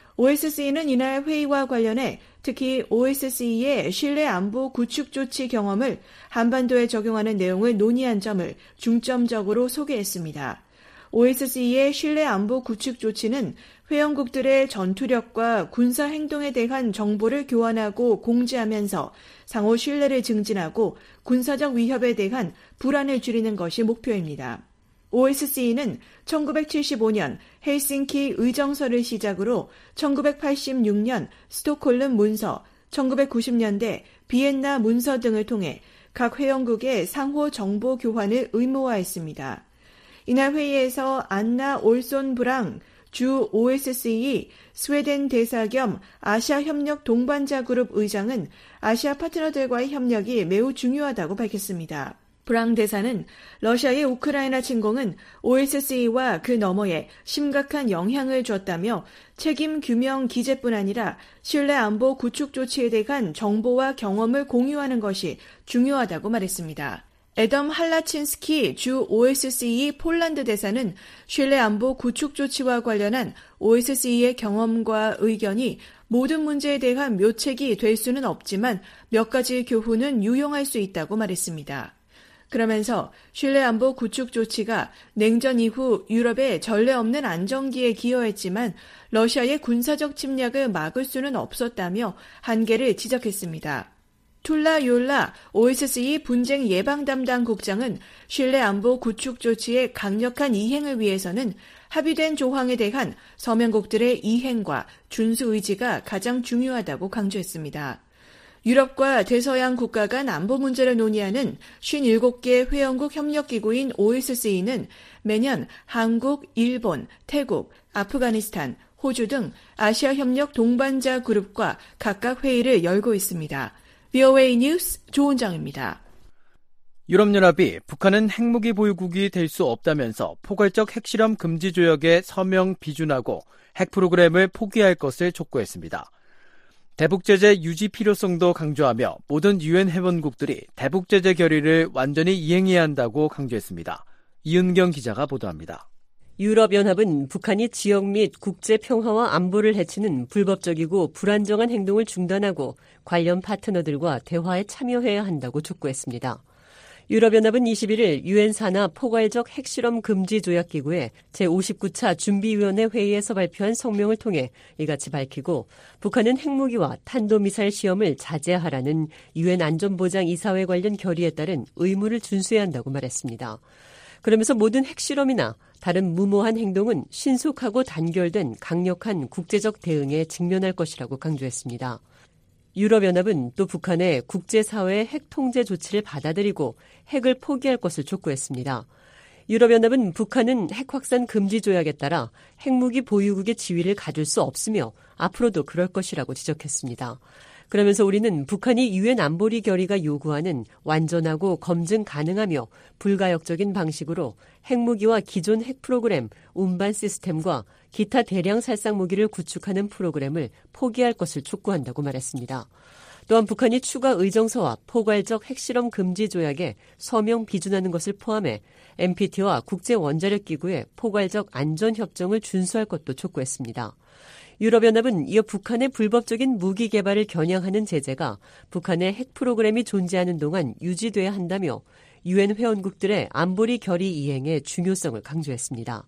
오에스씨이는 이날 회의와 관련해 특히 오에스씨이의 신뢰 안보 구축 조치 경험을 한반도에 적용하는 내용을 논의한 점을 중점적으로 소개했습니다. 오에스씨이의 신뢰 안보 구축 조치는 회원국들의 전투력과 군사 행동에 대한 정보를 교환하고 공지하면서 상호 신뢰를 증진하고 군사적 위협에 대한 불안을 줄이는 것이 목표입니다. 오에스씨이는 천구백칠십오년 헬싱키 의정서를 시작으로 천구백팔십육년 스톡홀름 문서, 천구백구십년대 비엔나 문서 등을 통해 각 회원국의 상호 정보 교환을 의무화했습니다. 이날 회의에서 안나 올손 브랑 주 오에스씨이 스웨덴 대사 겸 아시아협력 동반자 그룹 의장은 아시아 파트너들과의 협력이 매우 중요하다고 밝혔습니다. 브랑 대사는 러시아의 우크라이나 침공은 오에스씨이와 그 너머에 심각한 영향을 줬다며 책임 규명 기재뿐 아니라 신뢰 안보 구축 조치에 대한 정보와 경험을 공유하는 것이 중요하다고 말했습니다. 애덤 할라친스키 주 오에스씨이 폴란드 대사는 신뢰 안보 구축 조치와 관련한 오에스씨이의 경험과 의견이 모든 문제에 대한 묘책이 될 수는 없지만 몇 가지 교훈은 유용할 수 있다고 말했습니다. 그러면서 신뢰 안보 구축 조치가 냉전 이후 유럽의 전례 없는 안정기에 기여했지만 러시아의 군사적 침략을 막을 수는 없었다며 한계를 지적했습니다. 툴라요라 오에스씨 분쟁 예방 담당 국장은 신뢰 안보 구축 조치의 강력한 이행을 위해서는 합의된 조항에 대한 서명국들의 이행과 준수 의지가 가장 중요하다고 강조했습니다. 유럽과 대서양 국가 간 안보 문제를 논의하는 오십칠 개 회원국 협력기구인 오에스씨는 매년 한국, 일본, 태국, 아프가니스탄, 호주 등 아시아 협력 동반자 그룹과 각각 회의를 열고 있습니다. 브이오에이 뉴스 조은정입니다. 유럽연합이 북한은 핵무기 보유국이 될 수 없다면서 포괄적 핵실험 금지 조약에 서명 비준하고 핵 프로그램을 포기할 것을 촉구했습니다. 대북제재 유지 필요성도 강조하며 모든 유엔 회원국들이 대북제재 결의를 완전히 이행해야 한다고 강조했습니다. 이은경 기자가 보도합니다. 유럽연합은 북한이 지역 및 국제 평화와 안보를 해치는 불법적이고 불안정한 행동을 중단하고 관련 파트너들과 대화에 참여해야 한다고 촉구했습니다. 유럽연합은 이십일 일 유엔 산하 포괄적 핵실험 금지 조약기구의 제오십구 차 준비위원회 회의에서 발표한 성명을 통해 이같이 밝히고 북한은 핵무기와 탄도미사일 시험을 자제하라는 유엔 안전보장이사회 관련 결의에 따른 의무를 준수해야 한다고 말했습니다. 그러면서 모든 핵실험이나 다른 무모한 행동은 신속하고 단결된 강력한 국제적 대응에 직면할 것이라고 강조했습니다. 유럽연합은 또 북한의 국제사회의 핵 통제 조치를 받아들이고 핵을 포기할 것을 촉구했습니다. 유럽연합은 북한은 핵 확산 금지 조약에 따라 핵무기 보유국의 지위를 가질 수 없으며 앞으로도 그럴 것이라고 지적했습니다. 그러면서 우리는 북한이 유엔 안보리 결의가 요구하는 완전하고 검증 가능하며 불가역적인 방식으로 핵무기와 기존 핵 프로그램, 운반 시스템과 기타 대량 살상 무기를 구축하는 프로그램을 포기할 것을 촉구한다고 말했습니다. 또한 북한이 추가 의정서와 포괄적 핵실험 금지 조약에 서명 비준하는 것을 포함해 엠피티와 국제원자력기구의 포괄적 안전협정을 준수할 것도 촉구했습니다. 유럽연합은 이어 북한의 불법적인 무기 개발을 겨냥하는 제재가 북한의 핵 프로그램이 존재하는 동안 유지돼야 한다며 유엔 회원국들의 안보리 결의 이행의 중요성을 강조했습니다.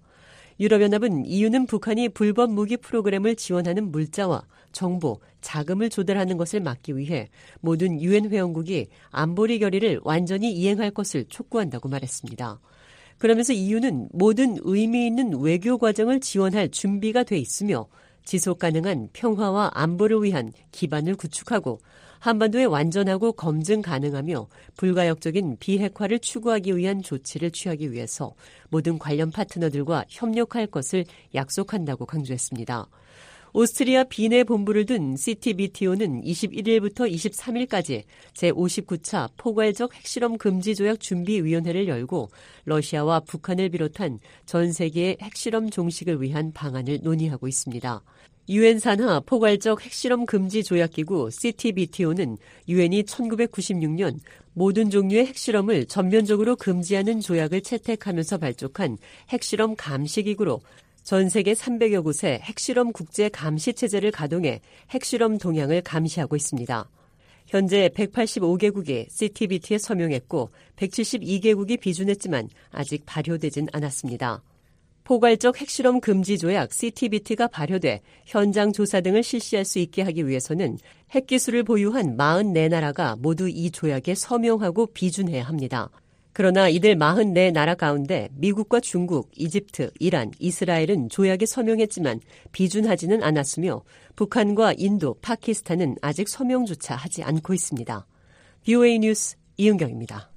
유럽연합은 이유는 북한이 불법 무기 프로그램을 지원하는 물자와 정보, 자금을 조달하는 것을 막기 위해 모든 유엔 회원국이 안보리 결의를 완전히 이행할 것을 촉구한다고 말했습니다. 그러면서 이유는 모든 의미 있는 외교 과정을 지원할 준비가 돼 있으며 지속 가능한 평화와 안보를 위한 기반을 구축하고 한반도에 완전하고 검증 가능하며 불가역적인 비핵화를 추구하기 위한 조치를 취하기 위해서 모든 관련 파트너들과 협력할 것을 약속한다고 강조했습니다. 오스트리아 빈에 본부를 둔 씨티비티오는 이십일 일부터 이십삼 일까지 제오십구 차 포괄적 핵실험 금지 조약 준비위원회를 열고 러시아와 북한을 비롯한 전 세계의 핵실험 종식을 위한 방안을 논의하고 있습니다. 유엔 산하 포괄적 핵실험 금지 조약기구 씨티비티오는 유엔이 천구백구십육 년 모든 종류의 핵실험을 전면적으로 금지하는 조약을 채택하면서 발족한 핵실험 감시기구로 전 세계 삼백여 곳의 핵실험 국제 감시 체제를 가동해 핵실험 동향을 감시하고 있습니다. 현재 백팔십오 개국이 씨티비티에 서명했고 백칠십이 개국이 비준했지만 아직 발효되진 않았습니다. 포괄적 핵실험 금지 조약 씨티비티가 발효돼 현장 조사 등을 실시할 수 있게 하기 위해서는 핵기술을 보유한 사십사 나라가 모두 이 조약에 서명하고 비준해야 합니다. 그러나 이들 사십사 나라 가운데 미국과 중국, 이집트, 이란, 이스라엘은 조약에 서명했지만 비준하지는 않았으며 북한과 인도, 파키스탄은 아직 서명조차 하지 않고 있습니다. 브이오에이 뉴스 이은경입니다.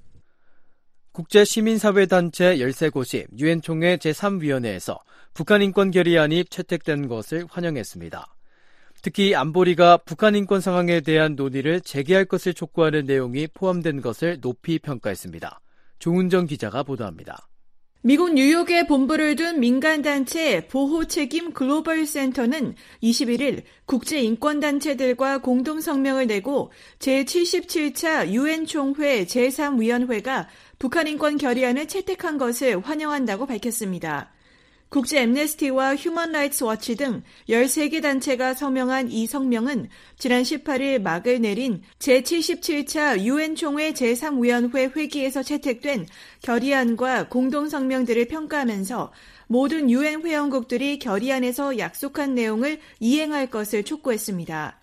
국제시민사회단체 열세 곳이 유엔 총회 제삼 위원회에서 북한 인권 결의안이 채택된 것을 환영했습니다. 특히 안보리가 북한 인권 상황에 대한 논의를 재개할 것을 촉구하는 내용이 포함된 것을 높이 평가했습니다. 조은정 기자가 보도합니다. 미국 뉴욕에 본부를 둔 민간단체 보호책임 글로벌 센터는 이십일 일 국제인권단체들과 공동성명을 내고 제칠십칠 차 유엔 총회 제삼 위원회가 북한 인권 결의안을 채택한 것을 환영한다고 밝혔습니다. 국제 앰네스티와 휴먼 라이츠 워치 등 열세 개 단체가 서명한 이 성명은 지난 십팔 일 막을 내린 제칠십칠 차 유엔 총회 제삼 위원회 회기에서 채택된 결의안과 공동성명들을 평가하면서 모든 유엔 회원국들이 결의안에서 약속한 내용을 이행할 것을 촉구했습니다.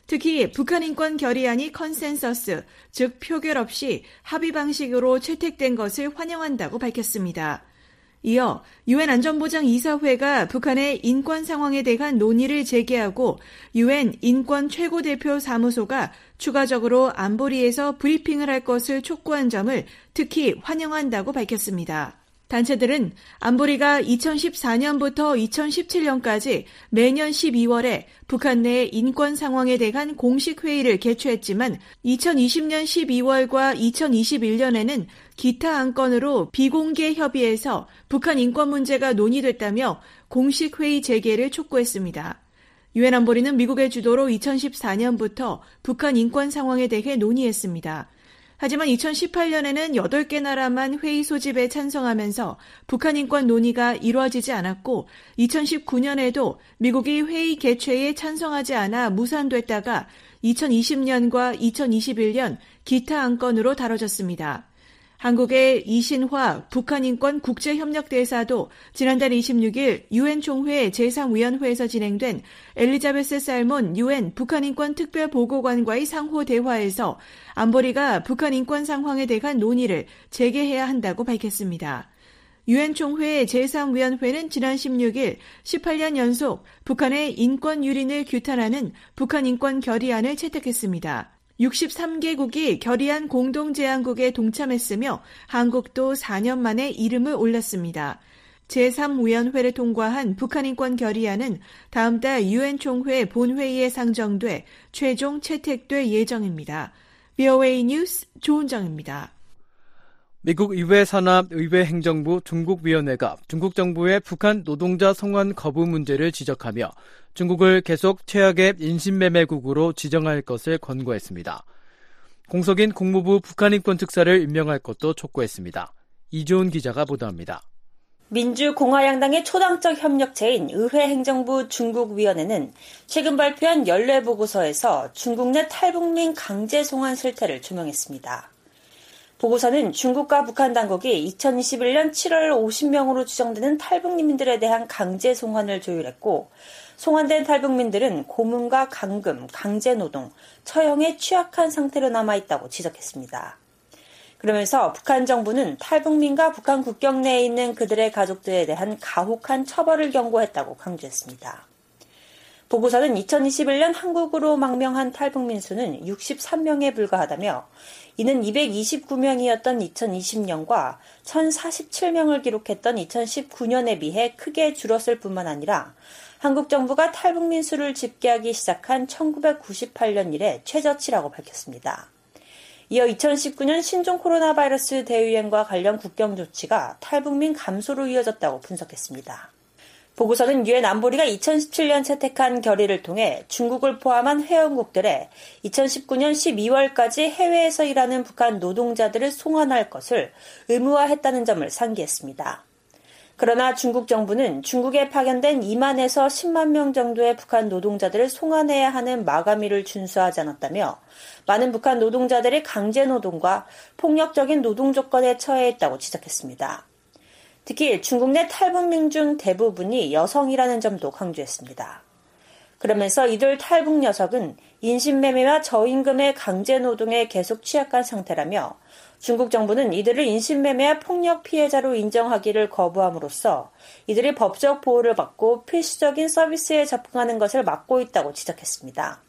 특히 북한 인권 결의안이 컨센서스, 즉 표결 없이 합의 방식으로 채택된 것을 환영한다고 밝혔습니다. 이어 유엔 안전보장이사회가 북한의 인권 상황에 대한 논의를 재개하고 유엔 인권 최고대표 사무소가 추가적으로 안보리에서 브리핑을 할 것을 촉구한 점을 특히 환영한다고 밝혔습니다. 단체들은 안보리가 이천십사 년부터 이천십칠 년까지 매년 십이월에 북한 내 인권 상황에 대한 공식 회의를 개최했지만 이천이십 년 십이월과 이천이십일 년에는 기타 안건으로 비공개 협의에서 북한 인권 문제가 논의됐다며 공식 회의 재개를 촉구했습니다. 유엔 안보리는 미국의 주도로 이천십사 년부터 북한 인권 상황에 대해 논의했습니다. 하지만 이천십팔 년에는 여덟 개 나라만 회의 소집에 찬성하면서 북한 인권 논의가 이루어지지 않았고 이천십구 년에도 미국이 회의 개최에 찬성하지 않아 무산됐다가 이천이십 년과 이천이십일 년 기타 안건으로 다뤄졌습니다. 한국의 이신화 북한인권 국제협력대사도 지난달 이십육 일 유엔 총회 제삼 위원회에서 진행된 엘리자베스 살몬 유엔 북한인권 특별보고관과의 상호 대화에서 안보리가 북한인권 상황에 대한 논의를 재개해야 한다고 밝혔습니다. 유엔 총회 제삼 위원회는 지난 십육 일 십팔 년 연속 북한의 인권 유린을 규탄하는 북한인권 결의안을 채택했습니다. 육십삼 개국이 결의안 공동제안국에 동참했으며 한국도 사 년 만에 이름을 올렸습니다. 제삼 위원회를 통과한 북한인권 결의안은 다음 달 유엔 총회 본회의에 상정돼 최종 채택될 예정입니다. 브이오에이 뉴스 조은정입니다. 미국 의회 산하 의회 행정부 중국위원회가 중국 정부의 북한 노동자 송환 거부 문제를 지적하며 중국을 계속 최악의 인신매매국으로 지정할 것을 권고했습니다. 공석인 국무부 북한인권특사를 임명할 것도 촉구했습니다. 이조은 기자가 보도합니다. 민주공화양당의 초당적 협력체인 의회행정부 중국위원회는 최근 발표한 연례보고서에서 중국 내 탈북민 강제 송환 실태를 조명했습니다. 보고서는 중국과 북한 당국이 이천이십일 년 칠월 오십 명으로 추정되는 탈북민들에 대한 강제 송환을 조율했고 송환된 탈북민들은 고문과 감금, 강제노동, 처형에 취약한 상태로 남아있다고 지적했습니다. 그러면서 북한 정부는 탈북민과 북한 국경 내에 있는 그들의 가족들에 대한 가혹한 처벌을 경고했다고 강조했습니다. 보고서는 이천이십일 년 한국으로 망명한 탈북민 수는 육십삼 명에 불과하다며 이는 이백이십구 명이었던 이천이십 년과 천사십칠 명을 기록했던 이천십구 년에 비해 크게 줄었을 뿐만 아니라 한국 정부가 탈북민 수를 집계하기 시작한 천구백구십팔 년 이래 최저치라고 밝혔습니다. 이어 이천십구 년 신종 코로나 바이러스 대유행과 관련 국경 조치가 탈북민 감소로 이어졌다고 분석했습니다. 보고서는 유엔 안보리가 이천십칠 년 채택한 결의를 통해 중국을 포함한 회원국들에 이천십구 년 십이월까지 해외에서 일하는 북한 노동자들을 송환할 것을 의무화했다는 점을 상기했습니다. 그러나 중국 정부는 중국에 파견된 이만에서 십만 명 정도의 북한 노동자들을 송환해야 하는 마감일을 준수하지 않았다며 많은 북한 노동자들이 강제노동과 폭력적인 노동 조건에 처해 있다고 지적했습니다. 특히 중국 내 탈북민 중 대부분이 여성이라는 점도 강조했습니다. 그러면서 이들 탈북 녀석은 인신매매와 저임금의 강제노동에 계속 취약한 상태라며 중국 정부는 이들을 인신매매와 폭력 피해자로 인정하기를 거부함으로써 이들이 법적 보호를 받고 필수적인 서비스에 접근하는 것을 막고 있다고 지적했습니다.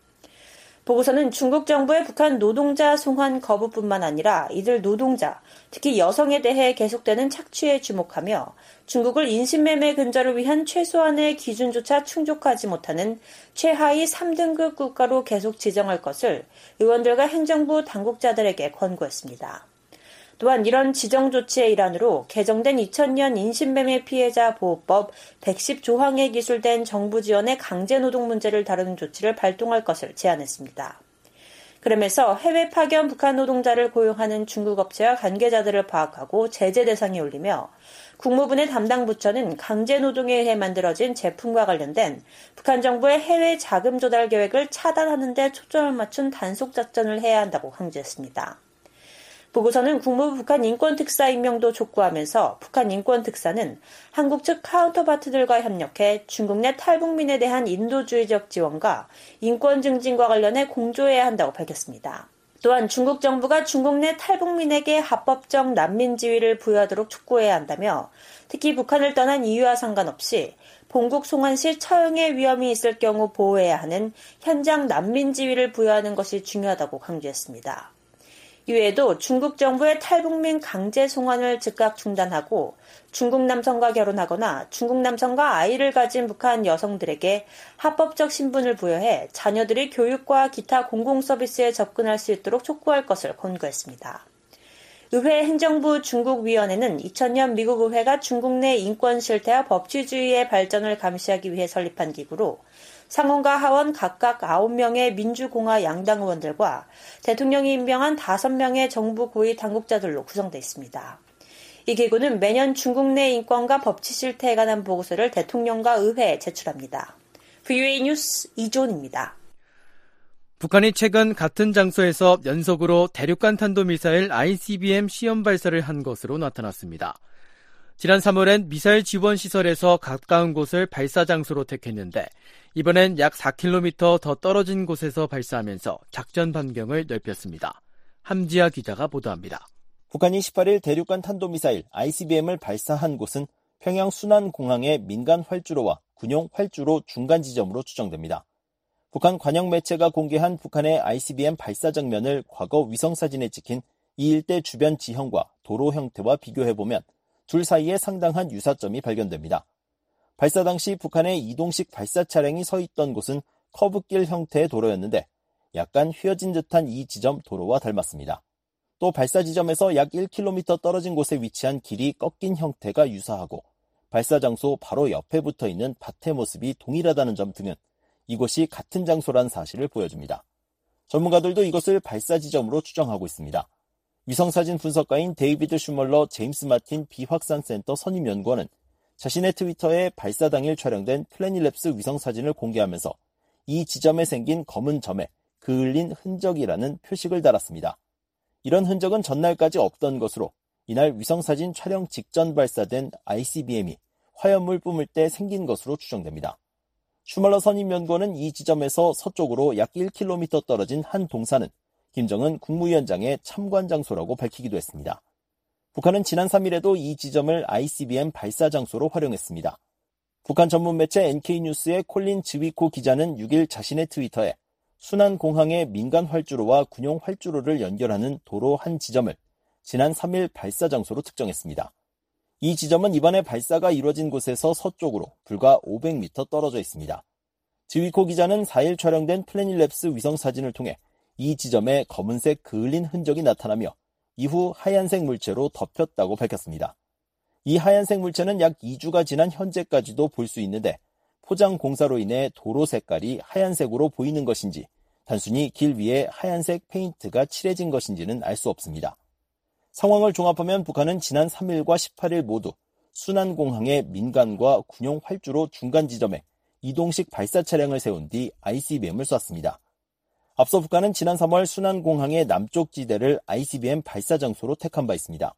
보고서는 중국 정부의 북한 노동자 송환 거부뿐만 아니라 이들 노동자, 특히 여성에 대해 계속되는 착취에 주목하며 중국을 인신매매 근절을 위한 최소한의 기준조차 충족하지 못하는 최하위 삼 등급 국가로 계속 지정할 것을 의원들과 행정부 당국자들에게 권고했습니다. 또한 이런 지정 조치의 일환으로 개정된 이천 년 인신매매 피해자 보호법 백십 조항에 기술된 정부 지원의 강제노동 문제를 다루는 조치를 발동할 것을 제안했습니다. 그러면서 해외 파견 북한 노동자를 고용하는 중국 업체와 관계자들을 파악하고 제재 대상에 올리며 국무부 내 담당 부처는 강제노동에 의해 만들어진 제품과 관련된 북한 정부의 해외 자금 조달 계획을 차단하는 데 초점을 맞춘 단속 작전을 해야 한다고 강조했습니다. 보고서는 국무부 북한 인권특사 임명도 촉구하면서 북한 인권특사는 한국 측 카운터파트들과 협력해 중국 내 탈북민에 대한 인도주의적 지원과 인권 증진과 관련해 공조해야 한다고 밝혔습니다. 또한 중국 정부가 중국 내 탈북민에게 합법적 난민 지위를 부여하도록 촉구해야 한다며 특히 북한을 떠난 이유와 상관없이 본국 송환 시 처형의 위험이 있을 경우 보호해야 하는 현장 난민 지위를 부여하는 것이 중요하다고 강조했습니다. 이외에도 중국 정부의 탈북민 강제 송환을 즉각 중단하고 중국 남성과 결혼하거나 중국 남성과 아이를 가진 북한 여성들에게 합법적 신분을 부여해 자녀들이 교육과 기타 공공서비스에 접근할 수 있도록 촉구할 것을 권고했습니다. 의회 행정부 중국위원회는 이천 년 미국 의회가 중국 내 인권 실태와 법치주의의 발전을 감시하기 위해 설립한 기구로 상원과 하원 각각 아홉 명의 민주공화 양당 의원들과 대통령이 임명한 다섯 명의 정부 고위 당국자들로 구성되어 있습니다. 이 기구는 매년 중국 내 인권과 법치 실태에 관한 보고서를 대통령과 의회에 제출합니다. 브이오에이 뉴스 이존입니다. 북한이 최근 같은 장소에서 연속으로 대륙간 탄도미사일 아이씨비엠 시험 발사를 한 것으로 나타났습니다. 지난 삼월엔 미사일 지원 시설에서 가까운 곳을 발사 장소로 택했는데 이번엔 약 사 킬로미터 더 떨어진 곳에서 발사하면서 작전 반경을 넓혔습니다. 함지아 기자가 보도합니다. 북한이 십팔 일 대륙간 탄도미사일 아이씨비엠을 발사한 곳은 평양 순안공항의 민간 활주로와 군용 활주로 중간 지점으로 추정됩니다. 북한 관영 매체가 공개한 북한의 아이씨비엠 발사 장면을 과거 위성사진에 찍힌 이 일대 주변 지형과 도로 형태와 비교해보면 둘 사이에 상당한 유사점이 발견됩니다. 발사 당시 북한의 이동식 발사 차량이 서 있던 곳은 커브길 형태의 도로였는데 약간 휘어진 듯한 이 지점 도로와 닮았습니다. 또 발사 지점에서 약 일 킬로미터 떨어진 곳에 위치한 길이 꺾인 형태가 유사하고 발사 장소 바로 옆에 붙어있는 밭의 모습이 동일하다는 점 등은 이곳이 같은 장소란 사실을 보여줍니다. 전문가들도 이것을 발사 지점으로 추정하고 있습니다. 위성사진 분석가인 데이비드 슈멀러 제임스 마틴 비확산센터 선임연구원은 자신의 트위터에 발사 당일 촬영된 플래닛랩스 위성사진을 공개하면서 이 지점에 생긴 검은 점에 그을린 흔적이라는 표식을 달았습니다. 이런 흔적은 전날까지 없던 것으로 이날 위성사진 촬영 직전 발사된 아이씨비엠이 화염을 뿜을 때 생긴 것으로 추정됩니다. 슈멀러 선임연구원은 이 지점에서 서쪽으로 약 일 킬로미터 떨어진 한 동산은 김정은 국무위원장의 참관 장소라고 밝히기도 했습니다. 북한은 지난 삼 일에도 이 지점을 아이씨비엠 발사 장소로 활용했습니다. 북한 전문 매체 엔케이뉴스의 콜린 즈위코 기자는 육 일 자신의 트위터에 순안공항의 민간 활주로와 군용 활주로를 연결하는 도로 한 지점을 지난 삼 일 발사 장소로 특정했습니다. 이 지점은 이번에 발사가 이루어진 곳에서 서쪽으로 불과 오백 미터 떨어져 있습니다. 즈위코 기자는 사 일 촬영된 플래닛랩스 위성사진을 통해 이 지점에 검은색 그을린 흔적이 나타나며 이후 하얀색 물체로 덮였다고 밝혔습니다. 이 하얀색 물체는 약 이 주가 지난 현재까지도 볼 수 있는데 포장 공사로 인해 도로 색깔이 하얀색으로 보이는 것인지 단순히 길 위에 하얀색 페인트가 칠해진 것인지는 알 수 없습니다. 상황을 종합하면 북한은 지난 삼 일과 십팔 일 모두 순안공항의 민간과 군용 활주로 중간 지점에 이동식 발사 차량을 세운 뒤 아이씨비엠을 쐈습니다. 앞서 북한은 지난 삼월 순안공항의 남쪽 지대를 아이씨비엠 발사 장소로 택한 바 있습니다.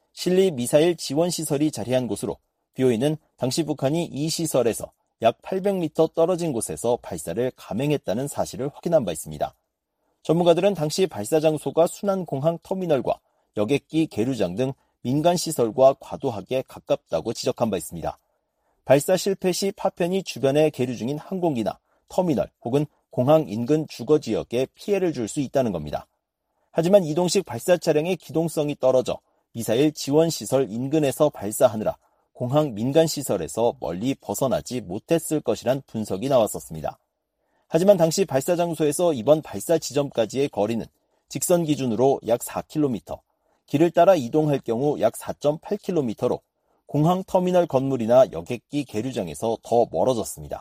실리 미사일 지원 시설이 자리한 곳으로 비오이는 당시 북한이 이 시설에서 약 팔백 미터 떨어진 곳에서 발사를 감행했다는 사실을 확인한 바 있습니다. 전문가들은 당시 발사 장소가 순안공항 터미널과 여객기 계류장 등 민간 시설과 과도하게 가깝다고 지적한 바 있습니다. 발사 실패 시 파편이 주변에 계류 중인 항공기나 터미널 혹은 공항 인근 주거 지역에 피해를 줄 수 있다는 겁니다. 하지만 이동식 발사 차량의 기동성이 떨어져 미사일 지원 시설 인근에서 발사하느라 공항 민간 시설에서 멀리 벗어나지 못했을 것이란 분석이 나왔었습니다. 하지만 당시 발사 장소에서 이번 발사 지점까지의 거리는 직선 기준으로 약 사 킬로미터, 길을 따라 이동할 경우 약 사 점 팔 킬로미터로 공항 터미널 건물이나 여객기 계류장에서 더 멀어졌습니다.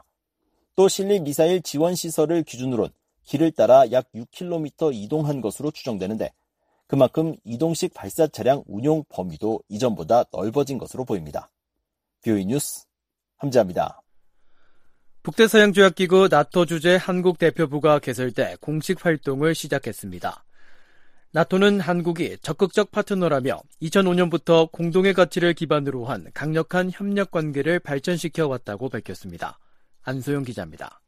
또 실리 미사일 지원 시설을 기준으론 길을 따라 약 육 킬로미터 이동한 것으로 추정되는데 그만큼 이동식 발사 차량 운용 범위도 이전보다 넓어진 것으로 보입니다. 비오이 뉴스 함지아입니다. 북대서양조약기구 나토 주재 한국 대표부가 개설돼 공식 활동을 시작했습니다. 나토는 한국이 적극적 파트너라며 이천오 년부터 공동의 가치를 기반으로 한 강력한 협력 관계를 발전시켜 왔다고 밝혔습니다. 안소영 기자입니다.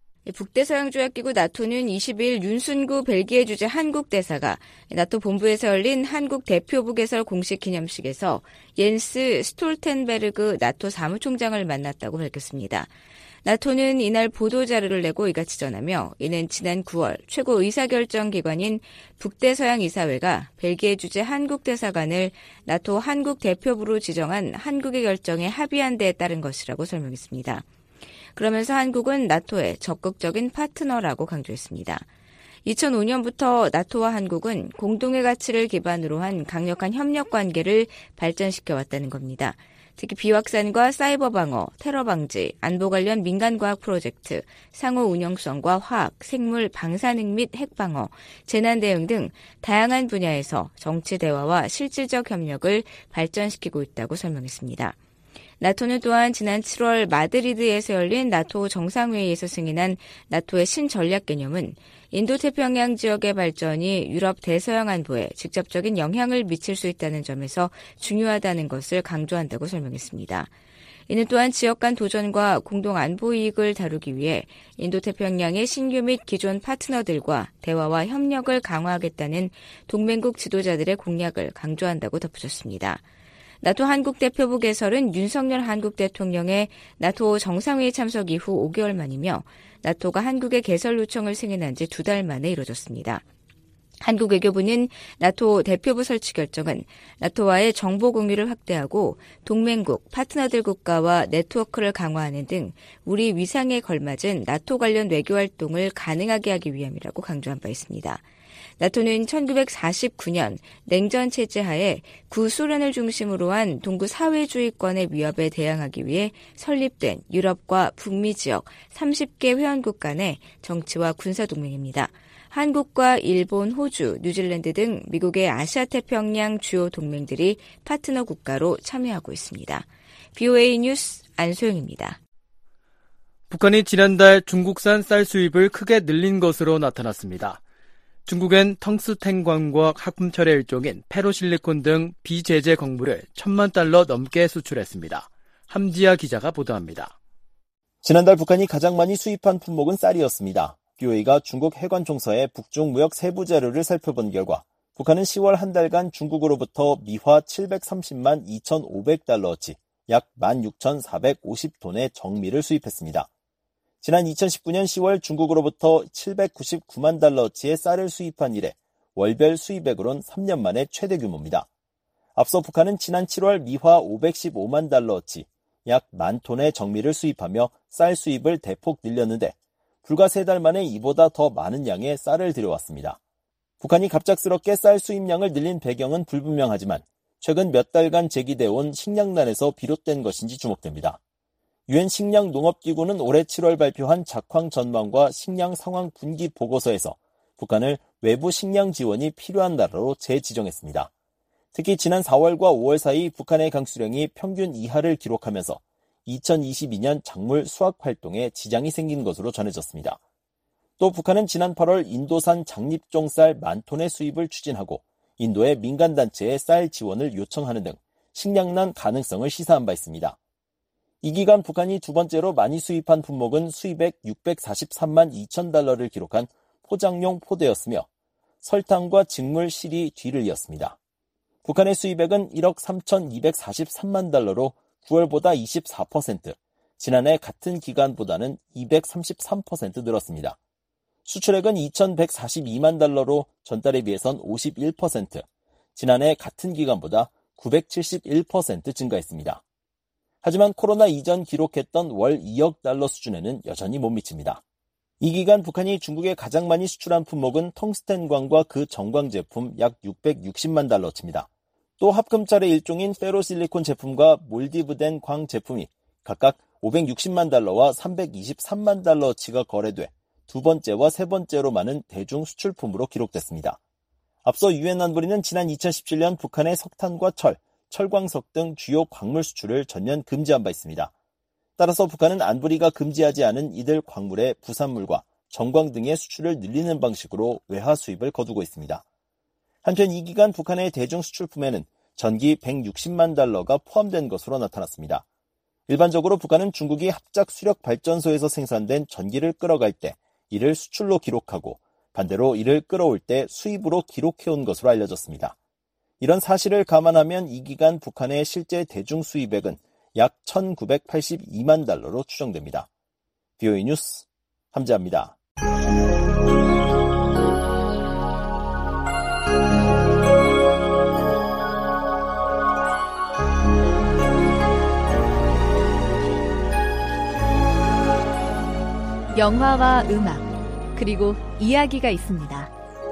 북대서양조약기구 나토는 이십일 윤순구 벨기에 주재 한국 대사가 나토 본부에서 열린 한국 대표부 개설 공식 기념식에서 옌스 스톨텐베르그 나토 사무총장을 만났다고 밝혔습니다. 나토는 이날 보도자료를 내고 이같이 전하며 이는 지난 구월 최고 의사결정기관인 북대서양이사회가 벨기에 주재 한국 대사관을 나토 한국 대표부로 지정한 한국의 결정에 합의한 데에 따른 것이라고 설명했습니다. 그러면서 한국은 나토의 적극적인 파트너라고 강조했습니다. 이천오 년부터 나토와 한국은 공동의 가치를 기반으로 한 강력한 협력 관계를 발전시켜 왔다는 겁니다. 특히 비확산과 사이버 방어, 테러 방지, 안보 관련 민간과학 프로젝트, 상호 운영성과 화학, 생물, 방사능 및 핵방어, 재난 대응 등 다양한 분야에서 정치 대화와 실질적 협력을 발전시키고 있다고 설명했습니다. 나토는 또한 지난 칠월 마드리드에서 열린 나토 정상회의에서 승인한 나토의 신전략 개념은 인도태평양 지역의 발전이 유럽 대서양 안보에 직접적인 영향을 미칠 수 있다는 점에서 중요하다는 것을 강조한다고 설명했습니다. 이는 또한 지역 간 도전과 공동 안보 이익을 다루기 위해 인도태평양의 신규 및 기존 파트너들과 대화와 협력을 강화하겠다는 동맹국 지도자들의 공약을 강조한다고 덧붙였습니다. 나토 한국 대표부 개설은 윤석열 한국 대통령의 나토 정상회의 참석 이후 오 개월 만이며 나토가 한국의 개설 요청을 승인한 지 두 달 만에 이뤄졌습니다. 한국 외교부는 나토 대표부 설치 결정은 나토와의 정보 공유를 확대하고 동맹국, 파트너들 국가와 네트워크를 강화하는 등 우리 위상에 걸맞은 나토 관련 외교 활동을 가능하게 하기 위함이라고 강조한 바 있습니다. 나토는 천구백사십구 년 냉전 체제 하에 구소련을 중심으로 한 동구 사회주의권의 위협에 대항하기 위해 설립된 유럽과 북미 지역 서른 개 회원국 간의 정치와 군사 동맹입니다. 한국과 일본, 호주, 뉴질랜드 등 미국의 아시아태평양 주요 동맹들이 파트너 국가로 참여하고 있습니다. 비오에이 뉴스 안소영입니다. 북한이 지난달 중국산 쌀 수입을 크게 늘린 것으로 나타났습니다. 중국엔 텅스텐광과 합금철의 일종인 페로실리콘 등 비제재 광물을 천만 달러 넘게 수출했습니다. 함지아 기자가 보도합니다. 지난달 북한이 가장 많이 수입한 품목은 쌀이었습니다. 비오에이가 중국 해관총서의 북중 무역 세부 자료를 살펴본 결과 북한은 시월 한 달간 중국으로부터 미화 칠백삼십만 이천오백 달러어치 약 만 육천사백오십 톤의 정미를 수입했습니다. 지난 이천십구 년 시월 중국으로부터 칠백구십구만 달러어치의 쌀을 수입한 이래 월별 수입액으론 삼 년 만에 최대 규모입니다. 앞서 북한은 지난 칠월 미화 오백십오만 달러어치 약 만 톤의 정미를 수입하며 쌀 수입을 대폭 늘렸는데 불과 세 달 만에 이보다 더 많은 양의 쌀을 들여왔습니다. 북한이 갑작스럽게 쌀 수입량을 늘린 배경은 불분명하지만 최근 몇 달간 제기돼온 식량난에서 비롯된 것인지 주목됩니다. 유엔 식량농업기구는 올해 칠월 발표한 작황 전망과 식량 상황 분기 보고서에서 북한을 외부 식량 지원이 필요한 나라로 재지정했습니다. 특히 지난 사월과 오월 사이 북한의 강수량이 평균 이하를 기록하면서 이천이십이 년 작물 수확 활동에 지장이 생긴 것으로 전해졌습니다. 또 북한은 지난 팔월 인도산 장립종 쌀 만 톤의 수입을 추진하고 인도의 민간단체에 쌀 지원을 요청하는 등 식량난 가능성을 시사한 바 있습니다. 이 기간 북한이 두 번째로 많이 수입한 품목은 수입액 육백사십삼만 이천 달러를 기록한 포장용 포대였으며 설탕과 직물, 실이 뒤를 이었습니다. 북한의 수입액은 일억 삼천이백사십삼만 달러로 구월보다 이십사 퍼센트, 지난해 같은 기간보다는 이백삼십삼 퍼센트 늘었습니다. 수출액은 이천백사십이만 달러로 전달에 비해선 오십일 퍼센트, 지난해 같은 기간보다 구백칠십일 퍼센트 증가했습니다. 하지만 코로나 이전 기록했던 월 이억 달러 수준에는 여전히 못 미칩니다. 이 기간 북한이 중국에 가장 많이 수출한 품목은 텅스텐광과 그 정광 제품 약 육백육십만 달러어치입니다. 또 합금철의 일종인 페로실리콘 제품과 몰디브된 광 제품이 각각 오백육십만 달러와 삼백이십삼만 달러어치가 거래돼 두 번째와 세 번째로 많은 대중 수출품으로 기록됐습니다. 앞서 유엔 안보리는 지난 이천십칠 년 북한의 석탄과 철, 철광석 등 주요 광물 수출을 전면 금지한 바 있습니다. 따라서 북한은 안보리가 금지하지 않은 이들 광물의 부산물과 정광 등의 수출을 늘리는 방식으로 외화 수입을 거두고 있습니다. 한편 이 기간 북한의 대중 수출품에는 전기 백육십만 달러가 포함된 것으로 나타났습니다. 일반적으로 북한은 중국이 합작 수력 발전소에서 생산된 전기를 끌어갈 때 이를 수출로 기록하고 반대로 이를 끌어올 때 수입으로 기록해온 것으로 알려졌습니다. 이런 사실을 감안하면 이 기간 북한의 실제 대중 수입액은 약 천구백팔십이만 달러로 추정됩니다. 비오이 뉴스 함재합니다. 영화와 음악, 그리고 이야기가 있습니다.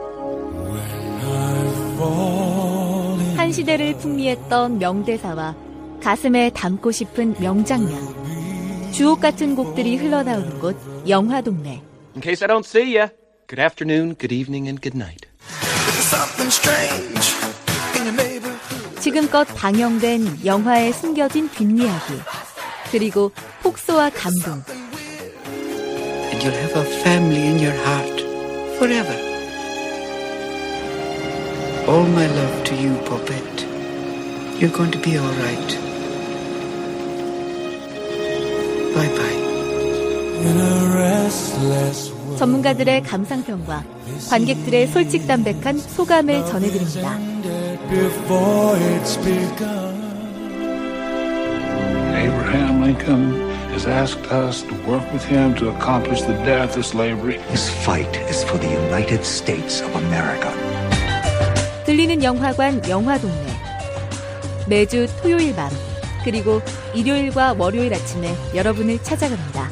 한 시대를 풍미했던 명대사와 가슴에 담고 싶은 명장면, 주옥 같은 곡들이 흘러나오는 곳 영화동네. In case I don't see ya, good afternoon, good evening, and good night. 지금껏 방영된 영화의 숨겨진 뒷이야기, 그리고 폭소와 감동. And you'll have a family in your heart forever. All my love to you, Poppet. You're going to be all right. Bye bye. 전문가들의 감상평과 관객들의 솔직담백한 소감을 전해드립니다. Abraham Lincoln has asked us to work with him to accomplish the death of slavery. This fight is for the United States of America. 들리는 영화관 영화동네. 매주 토요일 밤 그리고 일요일과 월요일 아침에 여러분을 찾아갑니다.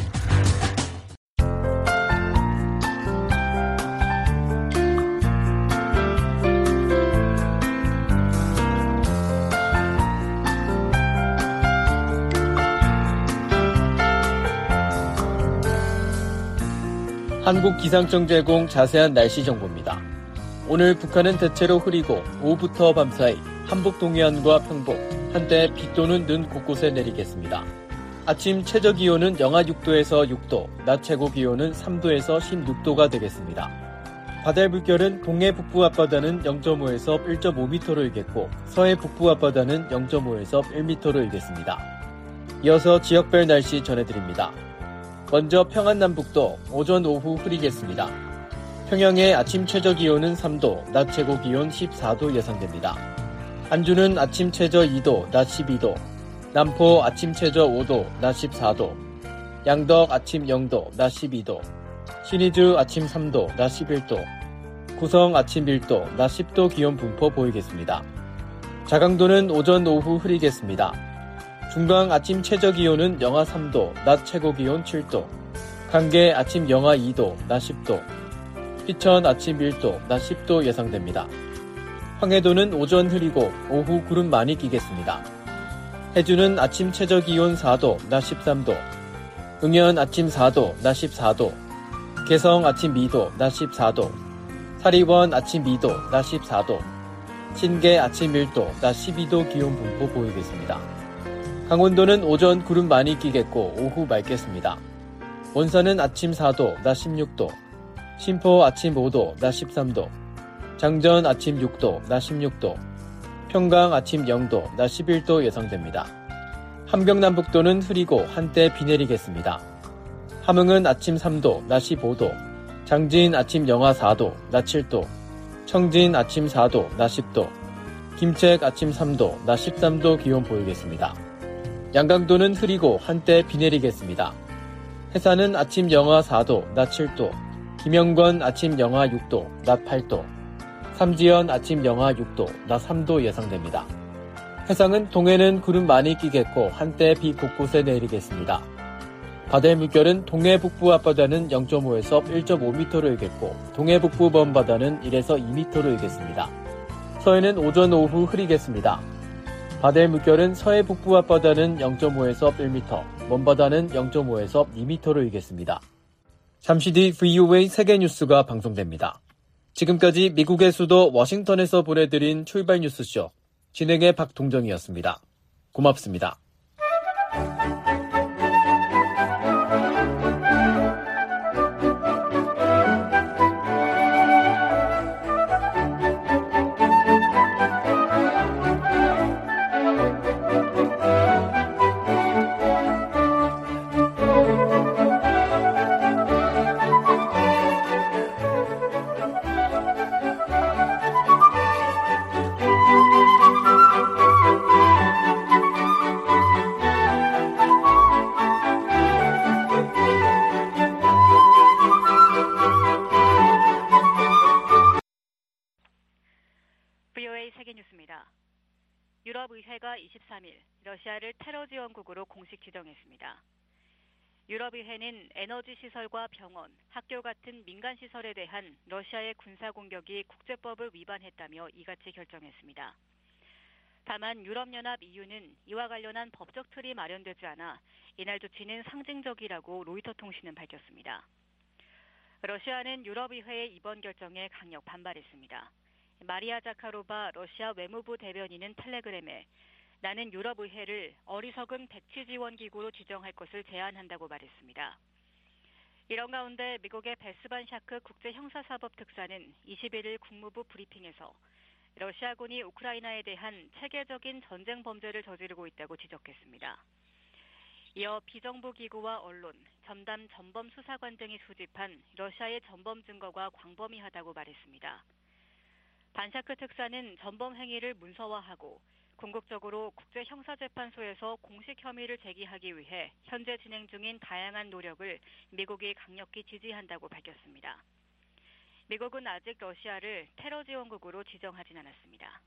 한국기상청 제공 자세한 날씨 정보입니다. 오늘 북한은 대체로 흐리고 오후부터 밤사이 한북 동해안과 평복, 한때 비 또는 눈 곳곳에 내리겠습니다. 아침 최저기온은 영하 육 도에서 육 도, 낮 최고기온은 삼 도에서 십육 도가 되겠습니다. 바다의 물결은 동해 북부 앞바다는 영 점 오에서 일 점 오 미터로 일겠고 서해 북부 앞바다는 영 점 오에서 일 미터로 일겠습니다. 이어서 지역별 날씨 전해드립니다. 먼저 평안남북도 오전 오후 흐리겠습니다. 평양의 아침 최저기온은 삼 도, 낮 최고기온 십사 도 예상됩니다. 안주는 아침 최저 이 도, 낮 십이 도, 남포 아침 최저 오 도, 낮 십사 도, 양덕 아침 영 도, 낮 십이 도, 신의주 아침 삼 도, 낮 십일 도, 구성 아침 일 도, 낮 십 도 기온 분포 보이겠습니다. 자강도는 오전 오후 흐리겠습니다. 중강 아침 최저기온은 영하 삼 도, 낮 최고기온 칠 도, 강계 아침 영하 이 도, 낮 십 도, 희천 아침 일 도, 낮 십 도 예상됩니다. 황해도는 오전 흐리고 오후 구름 많이 끼겠습니다. 해주는 아침 최저기온 사 도, 낮 십삼 도, 응연 아침 사 도, 낮 십사 도, 개성 아침 이 도, 낮 십사 도, 사리원 아침 이 도, 낮 십사 도, 신계 아침 일 도, 낮 십이 도 기온 분포 보이겠습니다. 강원도는 오전 구름 많이 끼겠고 오후 맑겠습니다. 원산은 아침 사 도, 낮 십육 도, 신포 아침 오 도, 낮 십삼 도, 장전 아침 육 도, 낮 십육 도, 평강 아침 영 도, 낮 십일 도 예상됩니다. 함경남북도는 흐리고 한때 비 내리겠습니다. 함흥은 아침 삼 도, 낮 십오 도, 장진 아침 영하 사 도, 낮 칠 도, 청진 아침 사 도, 낮 십 도, 김책 아침 삼 도, 낮 십삼 도 기온 보이겠습니다. 양강도는 흐리고 한때 비 내리겠습니다. 해산은 아침 영하 사 도, 낮 칠 도, 김영권 아침 영하 육 도, 낮 팔 도, 삼지연 아침 영하 육 도, 낮 삼 도 예상됩니다. 해상은 동해는 구름 많이 끼겠고 한때 비 곳곳에 내리겠습니다. 바다의 물결은 동해 북부 앞바다는 영 점 오에서 일 점 오 미터로 일겠고 동해 북부 먼바다는 일에서 이 미터로 일겠습니다. 서해는 오전 오후 흐리겠습니다. 바다의 물결은 서해 북부 앞바다는 영 점 오에서 일 미터, 먼바다는 영 점 오에서 이 미터로 일겠습니다. 잠시 뒤 브이오에이 세계뉴스가 방송됩니다. 지금까지 미국의 수도 워싱턴에서 보내드린 출발 뉴스쇼, 진행의 박동정이었습니다. 고맙습니다. 유럽의회가 이십삼 일 러시아를 테러 지원국으로 공식 지정했습니다. 유럽의회는 에너지 시설과 병원, 학교 같은 민간 시설에 대한 러시아의 군사 공격이 국제법을 위반했다며 이같이 결정했습니다. 다만 유럽연합 이유는 이와 관련한 법적 틀이 마련되지 않아 이날 조치는 상징적이라고 로이터 통신은 밝혔습니다. 러시아는 유럽의회의 이번 결정에 강력 반발했습니다. 마리아 자카로바 러시아 외무부 대변인은 텔레그램에 나는 유럽의회를 어리석은 백지 지원 기구로 지정할 것을 제안한다고 말했습니다. 이런 가운데 미국의 베스반 샤크 국제형사사법 특사는 이십일 일 국무부 브리핑에서 러시아군이 우크라이나에 대한 체계적인 전쟁 범죄를 저지르고 있다고 지적했습니다. 이어 비정부 기구와 언론, 전담 전범 수사관 등이 수집한 러시아의 전범 증거가 광범위하다고 말했습니다. 반샤크 특사는 전범 행위를 문서화하고 궁극적으로 국제형사재판소에서 공식 혐의를 제기하기 위해 현재 진행 중인 다양한 노력을 미국이 강력히 지지한다고 밝혔습니다. 미국은 아직 러시아를 테러 지원국으로 지정하진 않았습니다.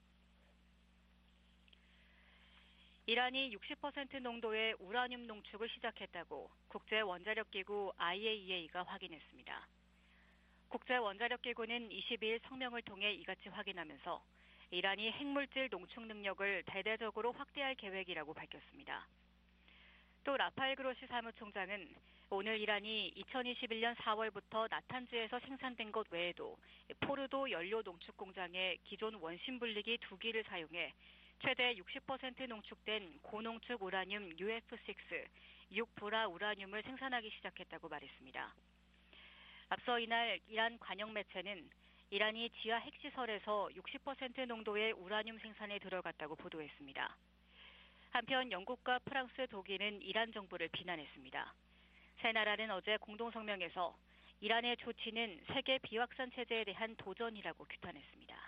이란이 육십 퍼센트 농도의 우라늄 농축을 시작했다고 국제원자력기구 아이에이이에이가 확인했습니다. 국제원자력기구는 이십이 일 성명을 통해 이같이 확인하면서 이란이 핵물질 농축 능력을 대대적으로 확대할 계획이라고 밝혔습니다. 또 라파엘 그로시 사무총장은 오늘 이란이 이천이십일 년 사월부터 나탄즈에서 생산된 것 외에도 포르도 연료 농축 공장에 기존 원심 분리기 두 기를 사용해 최대 육십 퍼센트 농축된 고농축 우라늄 유에프 육, 육 불화 우라늄을 생산하기 시작했다고 말했습니다. 앞서 이날 이란 관영 매체는 이란이 지하 핵시설에서 육십 퍼센트 농도의 우라늄 생산에 들어갔다고 보도했습니다. 한편 영국과 프랑스, 독일은 이란 정부를 비난했습니다. 세 나라는 어제 공동성명에서 이란의 조치는 세계 비확산 체제에 대한 도전이라고 규탄했습니다.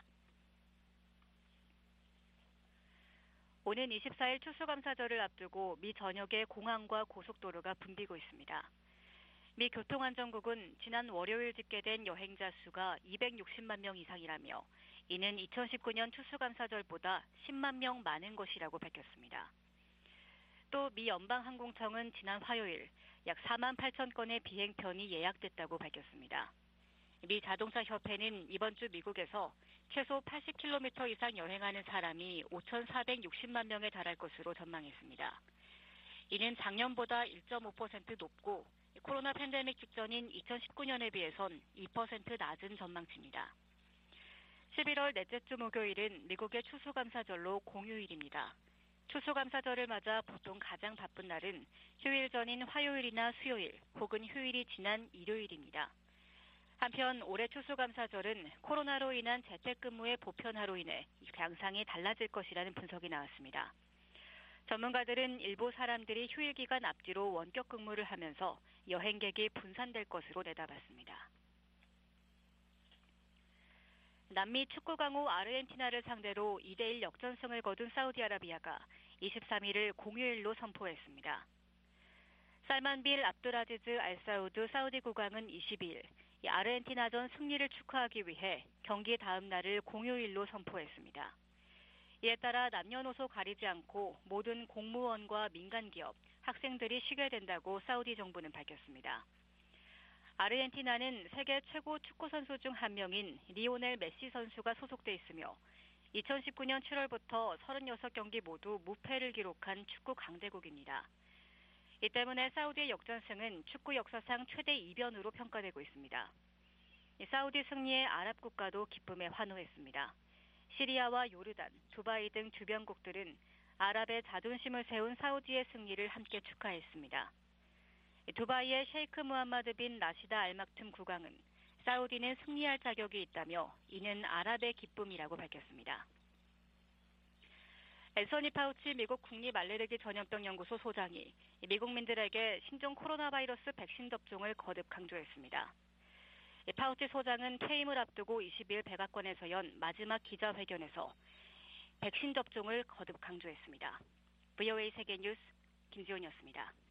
오는 이십사 일 추수감사절을 앞두고 미 전역의 공항과 고속도로가 붐비고 있습니다. 미 교통안전국은 지난 월요일 집계된 여행자 수가 이백육십만 명 이상이라며 이는 이천십구 년 추수감사절보다 십만 명 많은 것이라고 밝혔습니다. 또 미 연방항공청은 지난 화요일 약 사만 팔천 건의 비행편이 예약됐다고 밝혔습니다. 미 자동차협회는 이번 주 미국에서 최소 팔십 킬로미터 이상 여행하는 사람이 오천사백육십만 명에 달할 것으로 전망했습니다. 이는 작년보다 일 점 오 퍼센트 높고 코로나 팬데믹 직전인 이천십구 년에 비해선 이 퍼센트 낮은 전망치입니다. 십일월 넷째 주 목요일은 미국의 추수감사절로 공휴일입니다. 추수감사절을 맞아 보통 가장 바쁜 날은 휴일 전인 화요일이나 수요일 혹은 휴일이 지난 일요일입니다. 한편 올해 추수감사절은 코로나로 인한 재택근무의 보편화로 인해 양상이 달라질 것이라는 분석이 나왔습니다. 전문가들은 일부 사람들이 휴일 기간 앞뒤로 원격 근무를 하면서 여행객이 분산될 것으로 내다봤습니다. 남미 축구 강호 아르헨티나를 상대로 이 대 일 역전승을 거둔 사우디아라비아가 이십삼 일을 공휴일로 선포했습니다. 살만 빌 압두라지즈 알사우드 사우디 국왕은 이십이 일 이 아르헨티나전 승리를 축하하기 위해 경기 다음 날을 공휴일로 선포했습니다. 이에 따라 남녀노소 가리지 않고 모든 공무원과 민간기업, 학생들이 쉬게 된다고 사우디 정부는 밝혔습니다. 아르헨티나는 세계 최고 축구 선수 중 한 명인 리오넬 메시 선수가 소속돼 있으며 이천십구 년 칠월부터 서른여섯 경기 모두 무패를 기록한 축구 강대국입니다. 이 때문에 사우디의 역전승은 축구 역사상 최대 이변으로 평가되고 있습니다. 사우디 승리에 아랍 국가도 기쁨에 환호했습니다. 시리아와 요르단, 두바이 등 주변국들은 아랍의 자존심을 세운 사우디의 승리를 함께 축하했습니다. 두바이의 셰이크 무함마드 빈 라시다 알막툼 국왕은 사우디는 승리할 자격이 있다며 이는 아랍의 기쁨이라고 밝혔습니다. 앤서니 파우치 미국 국립알레르기 전염병 연구소 소장이 미국민들에게 신종 코로나 바이러스 백신 접종을 거듭 강조했습니다. 파우치 소장은 퇴임을 앞두고 이십 일 백악관에서 연 마지막 기자회견에서 백신 접종을 거듭 강조했습니다. 브이오에이 세계뉴스 김지훈이었습니다.